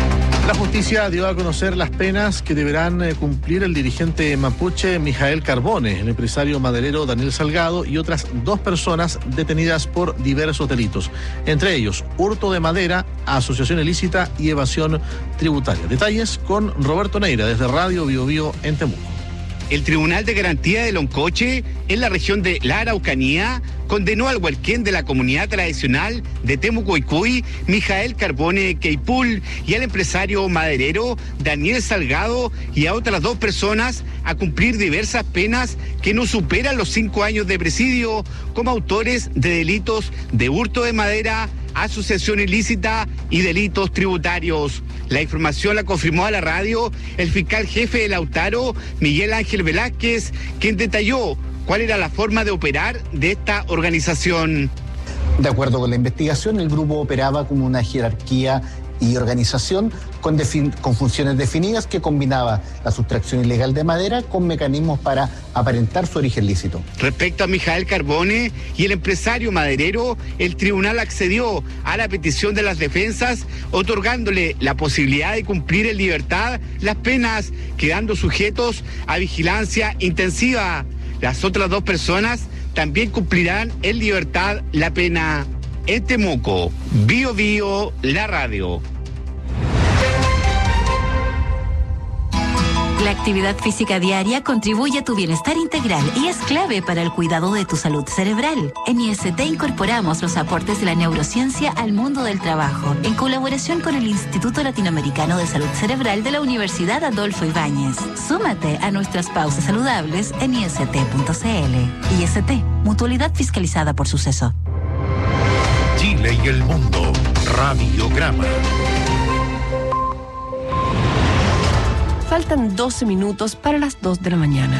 La justicia dio a conocer las penas que deberán eh, cumplir el dirigente mapuche Mijael Carbone, el empresario maderero Daniel Salgado y otras dos personas detenidas por diversos delitos, entre ellos hurto de madera, asociación ilícita y evasión tributaria. Detalles con Roberto Neira desde Radio Bio Bio en Temuco.
El Tribunal de Garantía de Loncoche, en la región de la Araucanía, condenó al hualquén de la comunidad tradicional de Temucoicuy, Mijael Carbone Queipul, y al empresario maderero Daniel Salgado y a otras dos personas a cumplir diversas penas que no superan los cinco años de presidio como autores de delitos de hurto de madera, asociación ilícita y delitos tributarios. La información la confirmó a la radio el fiscal jefe de Lautaro, Miguel Ángel Velázquez, quien detalló cuál era la forma de operar de esta organización.
De acuerdo con la investigación, el grupo operaba como una jerarquía y organización con, con funciones definidas que combinaba la sustracción ilegal de madera con mecanismos para aparentar su origen lícito.
Respecto a Mijael Carbone y el empresario maderero, el tribunal accedió a la petición de las defensas, otorgándole la posibilidad de cumplir en libertad las penas, quedando sujetos a vigilancia intensiva. Las otras dos personas también cumplirán en libertad la pena. En Temuco, Bio Bio, la radio.
La actividad física diaria contribuye a tu bienestar integral y es clave para el cuidado de tu salud cerebral. En I S T incorporamos los aportes de la neurociencia al mundo del trabajo, en colaboración con el Instituto Latinoamericano de Salud Cerebral de la Universidad Adolfo Ibáñez. Súmate a nuestras pausas saludables en I S T punto C L. I S T, mutualidad fiscalizada por Suceso.
Chile y el mundo, Radiograma.
Faltan doce minutos para las dos de la mañana.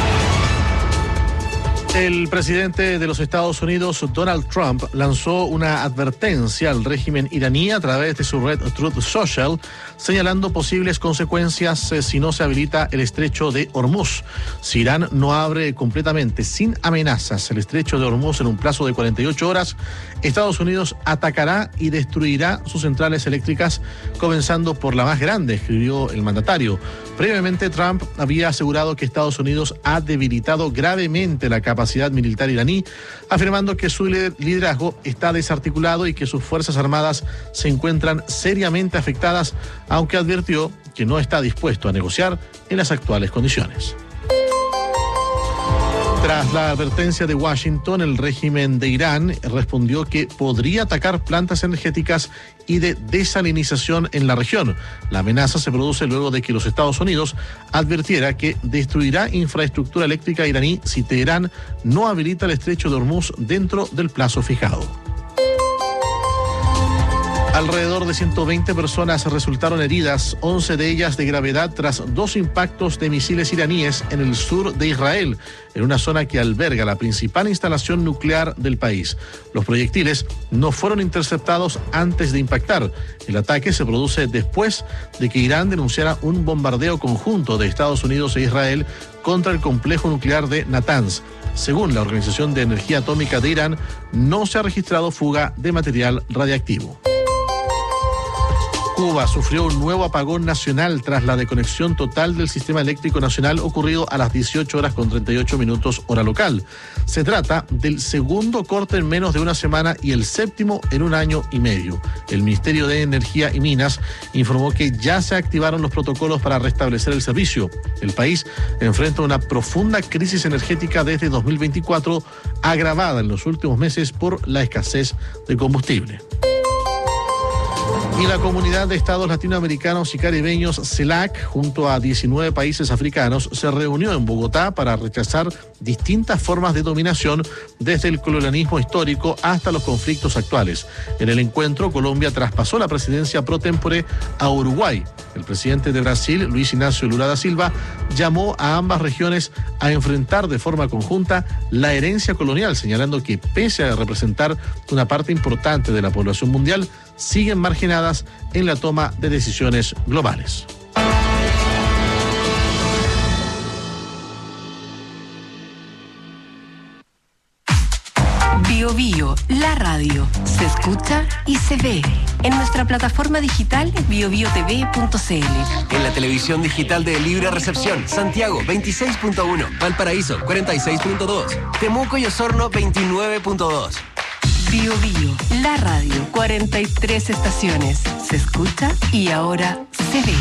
El presidente de los Estados Unidos, Donald Trump, lanzó una advertencia al régimen iraní a través de su red Truth Social, señalando posibles consecuencias eh, si no se habilita el estrecho de Hormuz. Si Irán no abre completamente, sin amenazas, el estrecho de Hormuz en un plazo de cuarenta y ocho horas, Estados Unidos atacará y destruirá sus centrales eléctricas, comenzando por la más grande, escribió el mandatario. Previamente, Trump había asegurado que Estados Unidos ha debilitado gravemente la capacidad militar iraní, afirmando que su liderazgo está desarticulado y que sus fuerzas armadas se encuentran seriamente afectadas, aunque advirtió que no está dispuesto a negociar en las actuales condiciones. Tras la advertencia de Washington, el régimen de Irán respondió que podría atacar plantas energéticas y de desalinización en la región. La amenaza se produce luego de que los Estados Unidos advirtiera que destruirá infraestructura eléctrica iraní si Teherán no habilita el estrecho de Hormuz dentro del plazo fijado. Alrededor de ciento veinte personas resultaron heridas, once de ellas de gravedad tras dos impactos de misiles iraníes en el sur de Israel, en una zona que alberga la principal instalación nuclear del país. Los proyectiles no fueron interceptados antes de impactar. El ataque se produce después de que Irán denunciara un bombardeo conjunto de Estados Unidos e Israel contra el complejo nuclear de Natanz. Según la Organización de Energía Atómica de Irán, no se ha registrado fuga de material radiactivo. Cuba sufrió un nuevo apagón nacional tras la desconexión total del sistema eléctrico nacional ocurrido a las dieciocho horas con treinta y ocho minutos hora local. Se trata del segundo corte en menos de una semana y el séptimo en un año y medio. El Ministerio de Energía y Minas informó que ya se activaron los protocolos para restablecer el servicio. El país enfrenta una profunda crisis energética desde dos mil veinticuatro, agravada en los últimos meses por la escasez de combustible. Y la Comunidad de Estados Latinoamericanos y Caribeños, CELAC, junto a diecinueve países africanos, se reunió en Bogotá para rechazar distintas formas de dominación desde el colonialismo histórico hasta los conflictos actuales. En el encuentro, Colombia traspasó la presidencia pro tempore a Uruguay. El presidente de Brasil, Luis Ignacio Lula da Silva, llamó a ambas regiones a enfrentar de forma conjunta la herencia colonial, señalando que pese a representar una parte importante de la población mundial, siguen marginadas en la toma de decisiones globales.
Bio Bio, Bio, la radio. Se escucha y se ve. En nuestra plataforma digital bio bio t v punto c l.
En la televisión digital de Libre Recepción, Santiago veintiséis punto uno, Valparaíso cuarenta y seis punto dos, Temuco y Osorno veintinueve punto dos.
Bio Bio, la radio. cuarenta y tres estaciones. Se escucha y ahora se ve.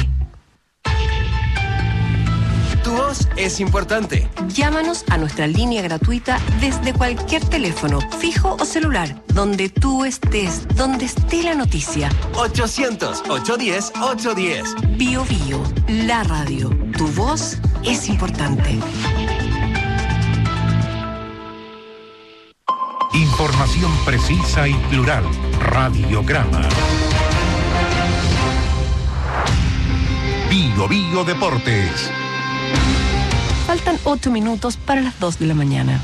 Tu voz es importante.
Llámanos a nuestra línea gratuita desde cualquier teléfono, fijo o celular, donde tú estés, donde esté la noticia.
ochocientos, ochocientos diez, ochocientos diez.
Bio Bio, la radio. Tu voz es importante.
Información precisa y plural. Radiograma. Bio Bio Deportes.
Faltan ocho minutos para las dos de la mañana.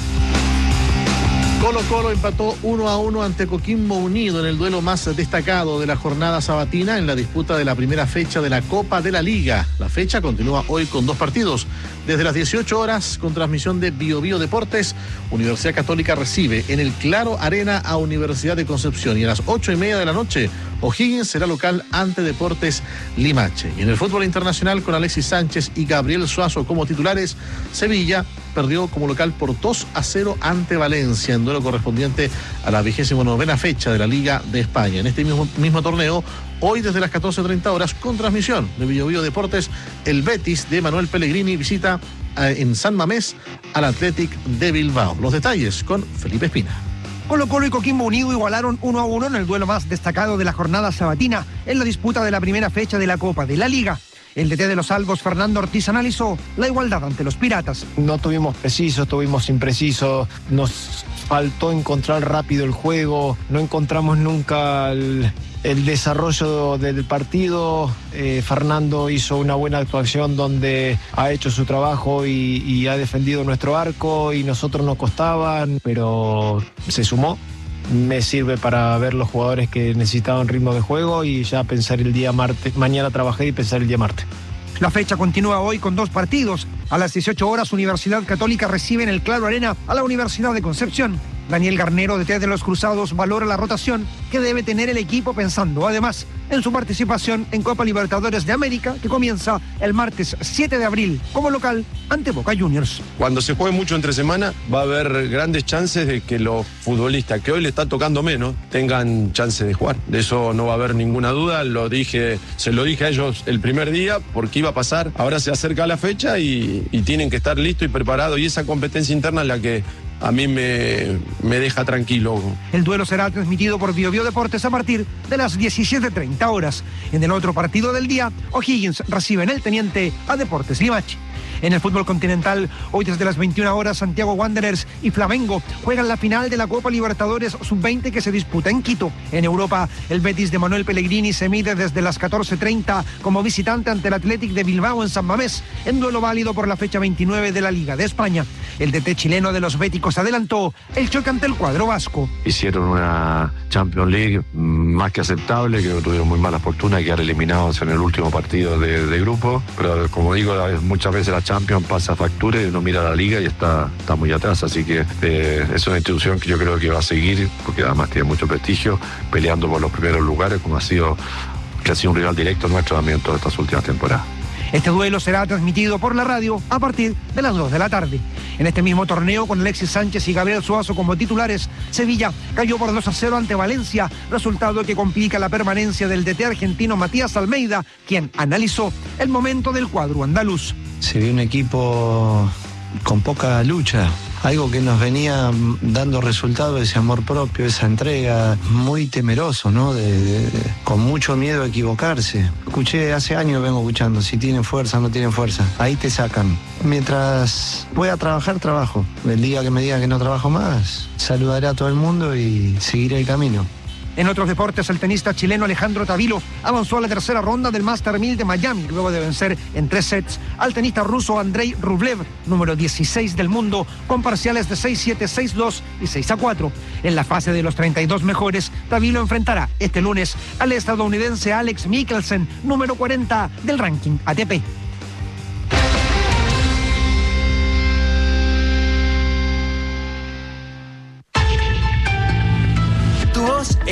Colo Colo empató uno a uno ante Coquimbo Unido en el duelo más destacado de la jornada sabatina en la disputa de la primera fecha de la Copa de la Liga. La fecha continúa hoy con dos partidos. Desde las dieciocho horas, con transmisión de Bio Bio Deportes, Universidad Católica recibe en el Claro Arena a Universidad de Concepción. Y a las ocho y media de la noche, O'Higgins será local ante Deportes Limache. Y en el fútbol internacional, con Alexis Sánchez y Gabriel Suazo como titulares, Sevilla perdió como local por dos a cero ante Valencia, en duelo correspondiente a la vigésima novena fecha de la Liga de España. En este mismo, mismo torneo, hoy desde las catorce treinta horas, con transmisión de Bio Bio Deportes, el Betis de Manuel Pellegrini visita eh, en San Mamés al Athletic de Bilbao. Los detalles con Felipe Espina.
Colo Colo y Coquimbo Unido igualaron uno a uno en el duelo más destacado de la jornada sabatina, en la disputa de la primera fecha de la Copa de la Liga. El D T de los Albos, Fernando Ortiz, analizó la igualdad ante los Piratas.
No tuvimos precisos, tuvimos imprecisos, nos faltó encontrar rápido el juego, no encontramos nunca el, el desarrollo del partido. Eh, Fernando hizo una buena actuación donde ha hecho su trabajo y, y ha defendido nuestro arco, y nosotros nos costaban, pero se sumó. Me sirve para ver los jugadores que necesitaban ritmo de juego y ya pensar el día martes. Mañana trabajé y pensar el día martes.
La fecha continúa hoy con dos partidos. A las dieciocho horas, Universidad Católica recibe en el Claro Arena a la Universidad de Concepción. Daniel Garnero, D T de los Cruzados, valora la rotación que debe tener el equipo, pensando además en su participación en Copa Libertadores de América, que comienza el martes siete de abril como local ante Boca Juniors.
Cuando se juegue mucho entre semana, va a haber grandes chances de que los futbolistas que hoy le está tocando menos tengan chances de jugar. De eso no va a haber ninguna duda. Lo dije, se lo dije a ellos el primer día porque iba a pasar. Ahora se acerca la fecha y, y tienen que estar listos y preparados, y esa competencia interna es la que a mí me, me deja tranquilo.
El duelo será transmitido por Bio Bio Deportes a partir de las diecisiete treinta horas. En el otro partido del día, O'Higgins recibe en el Teniente a Deportes Limache. En el fútbol continental, hoy desde las veintiuna horas, Santiago Wanderers y Flamengo juegan la final de la Copa Libertadores sub veinte que se disputa en Quito. En Europa, el Betis de Manuel Pellegrini se mide desde las catorce treinta como visitante ante el Athletic de Bilbao en San Mamés, en duelo válido por la fecha veintinueve de la Liga de España. El D T chileno de los béticos adelantó el choque ante el cuadro vasco.
Hicieron una Champions League más que aceptable, que tuvieron muy mala fortuna de quedar eliminados en el último partido de, de grupo, pero como digo, muchas veces la Champions pasa factura y uno mira la Liga y está, está muy atrás, así que eh, es una institución que yo creo que va a seguir, porque además tiene mucho prestigio, peleando por los primeros lugares, como ha sido, que ha sido un rival directo nuestro también en todas estas últimas temporadas.
Este duelo será transmitido por la radio a partir de las dos de la tarde. En este mismo torneo, con Alexis Sánchez y Gabriel Suazo como titulares, Sevilla cayó por dos a cero ante Valencia, resultado que complica la permanencia del D T argentino Matías Almeida, quien analizó el momento del cuadro andaluz.
Se vio un equipo con poca lucha, algo que nos venía dando resultado, ese amor propio, esa entrega, muy temeroso, ¿no? De, de, de, con mucho miedo a equivocarse. Escuché, hace años vengo escuchando, si tienen fuerza, no tienen fuerza, ahí te sacan. Mientras pueda trabajar, trabajo. El día que me diga que no trabajo más, saludaré a todo el mundo y seguiré el camino.
En otros deportes, el tenista chileno Alejandro Tavilo avanzó a la tercera ronda del Master mil de Miami, luego de vencer en tres sets al tenista ruso Andrei Rublev, número dieciséis del mundo, con parciales de seis siete, seis dos y seis a cuatro. En la fase de los treinta y dos mejores, Tavilo enfrentará este lunes al estadounidense Alex Michelsen, número cuarenta del ranking A T P.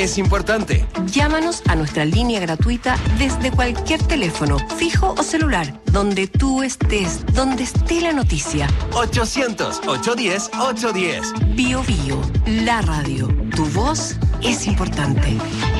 es importante.
Llámanos a nuestra línea gratuita desde cualquier teléfono, fijo o celular, donde tú estés, donde esté la noticia.
ochocientos, ochocientos diez, ochocientos diez.
Bio Bio, la radio. Tu voz es importante.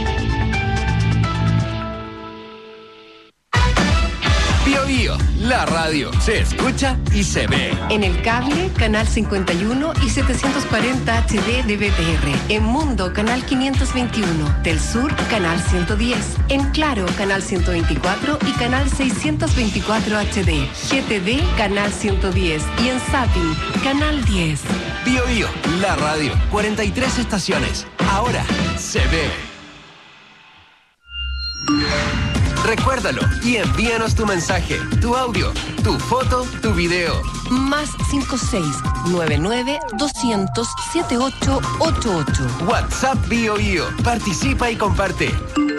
Bio Bio, la radio. Se escucha y se ve.
En el cable, canal cincuenta y uno y setecientos cuarenta H D de B T R. En Mundo, canal quinientos veintiuno. Del Sur, canal ciento diez. En Claro, canal ciento veinticuatro y canal seiscientos veinticuatro H D. G T V, canal ciento diez. Y en Zapping, canal diez.
Bio Bio, la radio. cuarenta y tres estaciones. Ahora se ve. Recuérdalo y envíanos tu mensaje, tu audio, tu foto, tu video.
Más cinco seis nueve nueve doscientos setenta y ocho ochenta y ocho.
WhatsApp Bio Bio. Participa y comparte.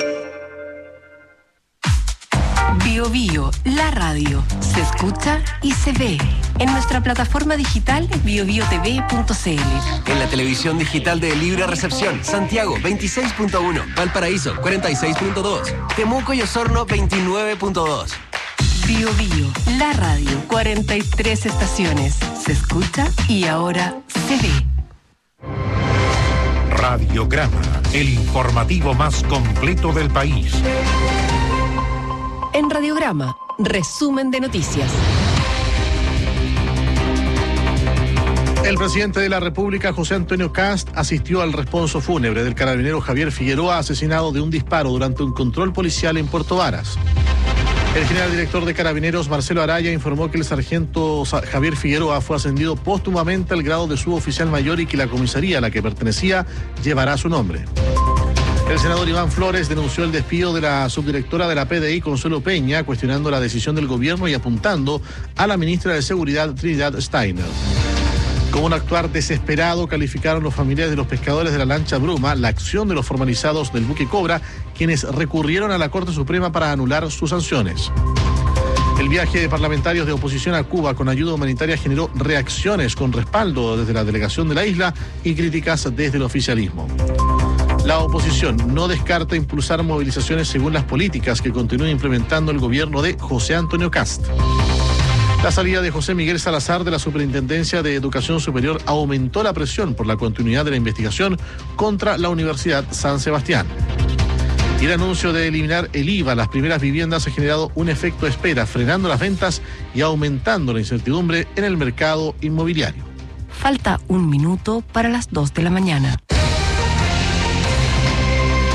Bio Bio, la radio. Se escucha y se ve. En nuestra plataforma digital bio bio t v punto c l.
En la televisión digital de Libre Recepción, Santiago veintiséis punto uno, Valparaíso cuarenta y seis punto dos, Temuco y Osorno veintinueve punto dos.
Bio Bio, la radio. cuarenta y tres estaciones. Se escucha y ahora se ve.
Radiograma, el informativo más completo del país.
En Radiograma, resumen de noticias.
El presidente de la República, José Antonio Kast, asistió al responso fúnebre del carabinero Javier Figueroa, asesinado de un disparo durante un control policial en Puerto Varas. El general director de Carabineros, Marcelo Araya, informó que el sargento Javier Figueroa fue ascendido póstumamente al grado de suboficial mayor y que la comisaría a la que pertenecía llevará su nombre. El senador Iván Flores denunció el despido de la subdirectora de la P D I, Consuelo Peña, cuestionando la decisión del gobierno y apuntando a la ministra de Seguridad, Trinidad Steiner. Como un actuar desesperado, calificaron los familiares de los pescadores de la lancha Bruma la acción de los formalizados del buque Cobra, quienes recurrieron a la Corte Suprema para anular sus sanciones. El viaje de parlamentarios de oposición a Cuba con ayuda humanitaria generó reacciones con respaldo desde la delegación de la isla y críticas desde el oficialismo. La oposición no descarta impulsar movilizaciones según las políticas que continúa implementando el gobierno de José Antonio Kast. La salida de José Miguel Salazar de la Superintendencia de Educación Superior aumentó la presión por la continuidad de la investigación contra la Universidad San Sebastián. Y el anuncio de eliminar el I V A a las primeras viviendas ha generado un efecto espera, frenando las ventas y aumentando la incertidumbre en el mercado inmobiliario.
Falta un minuto para las dos de la mañana.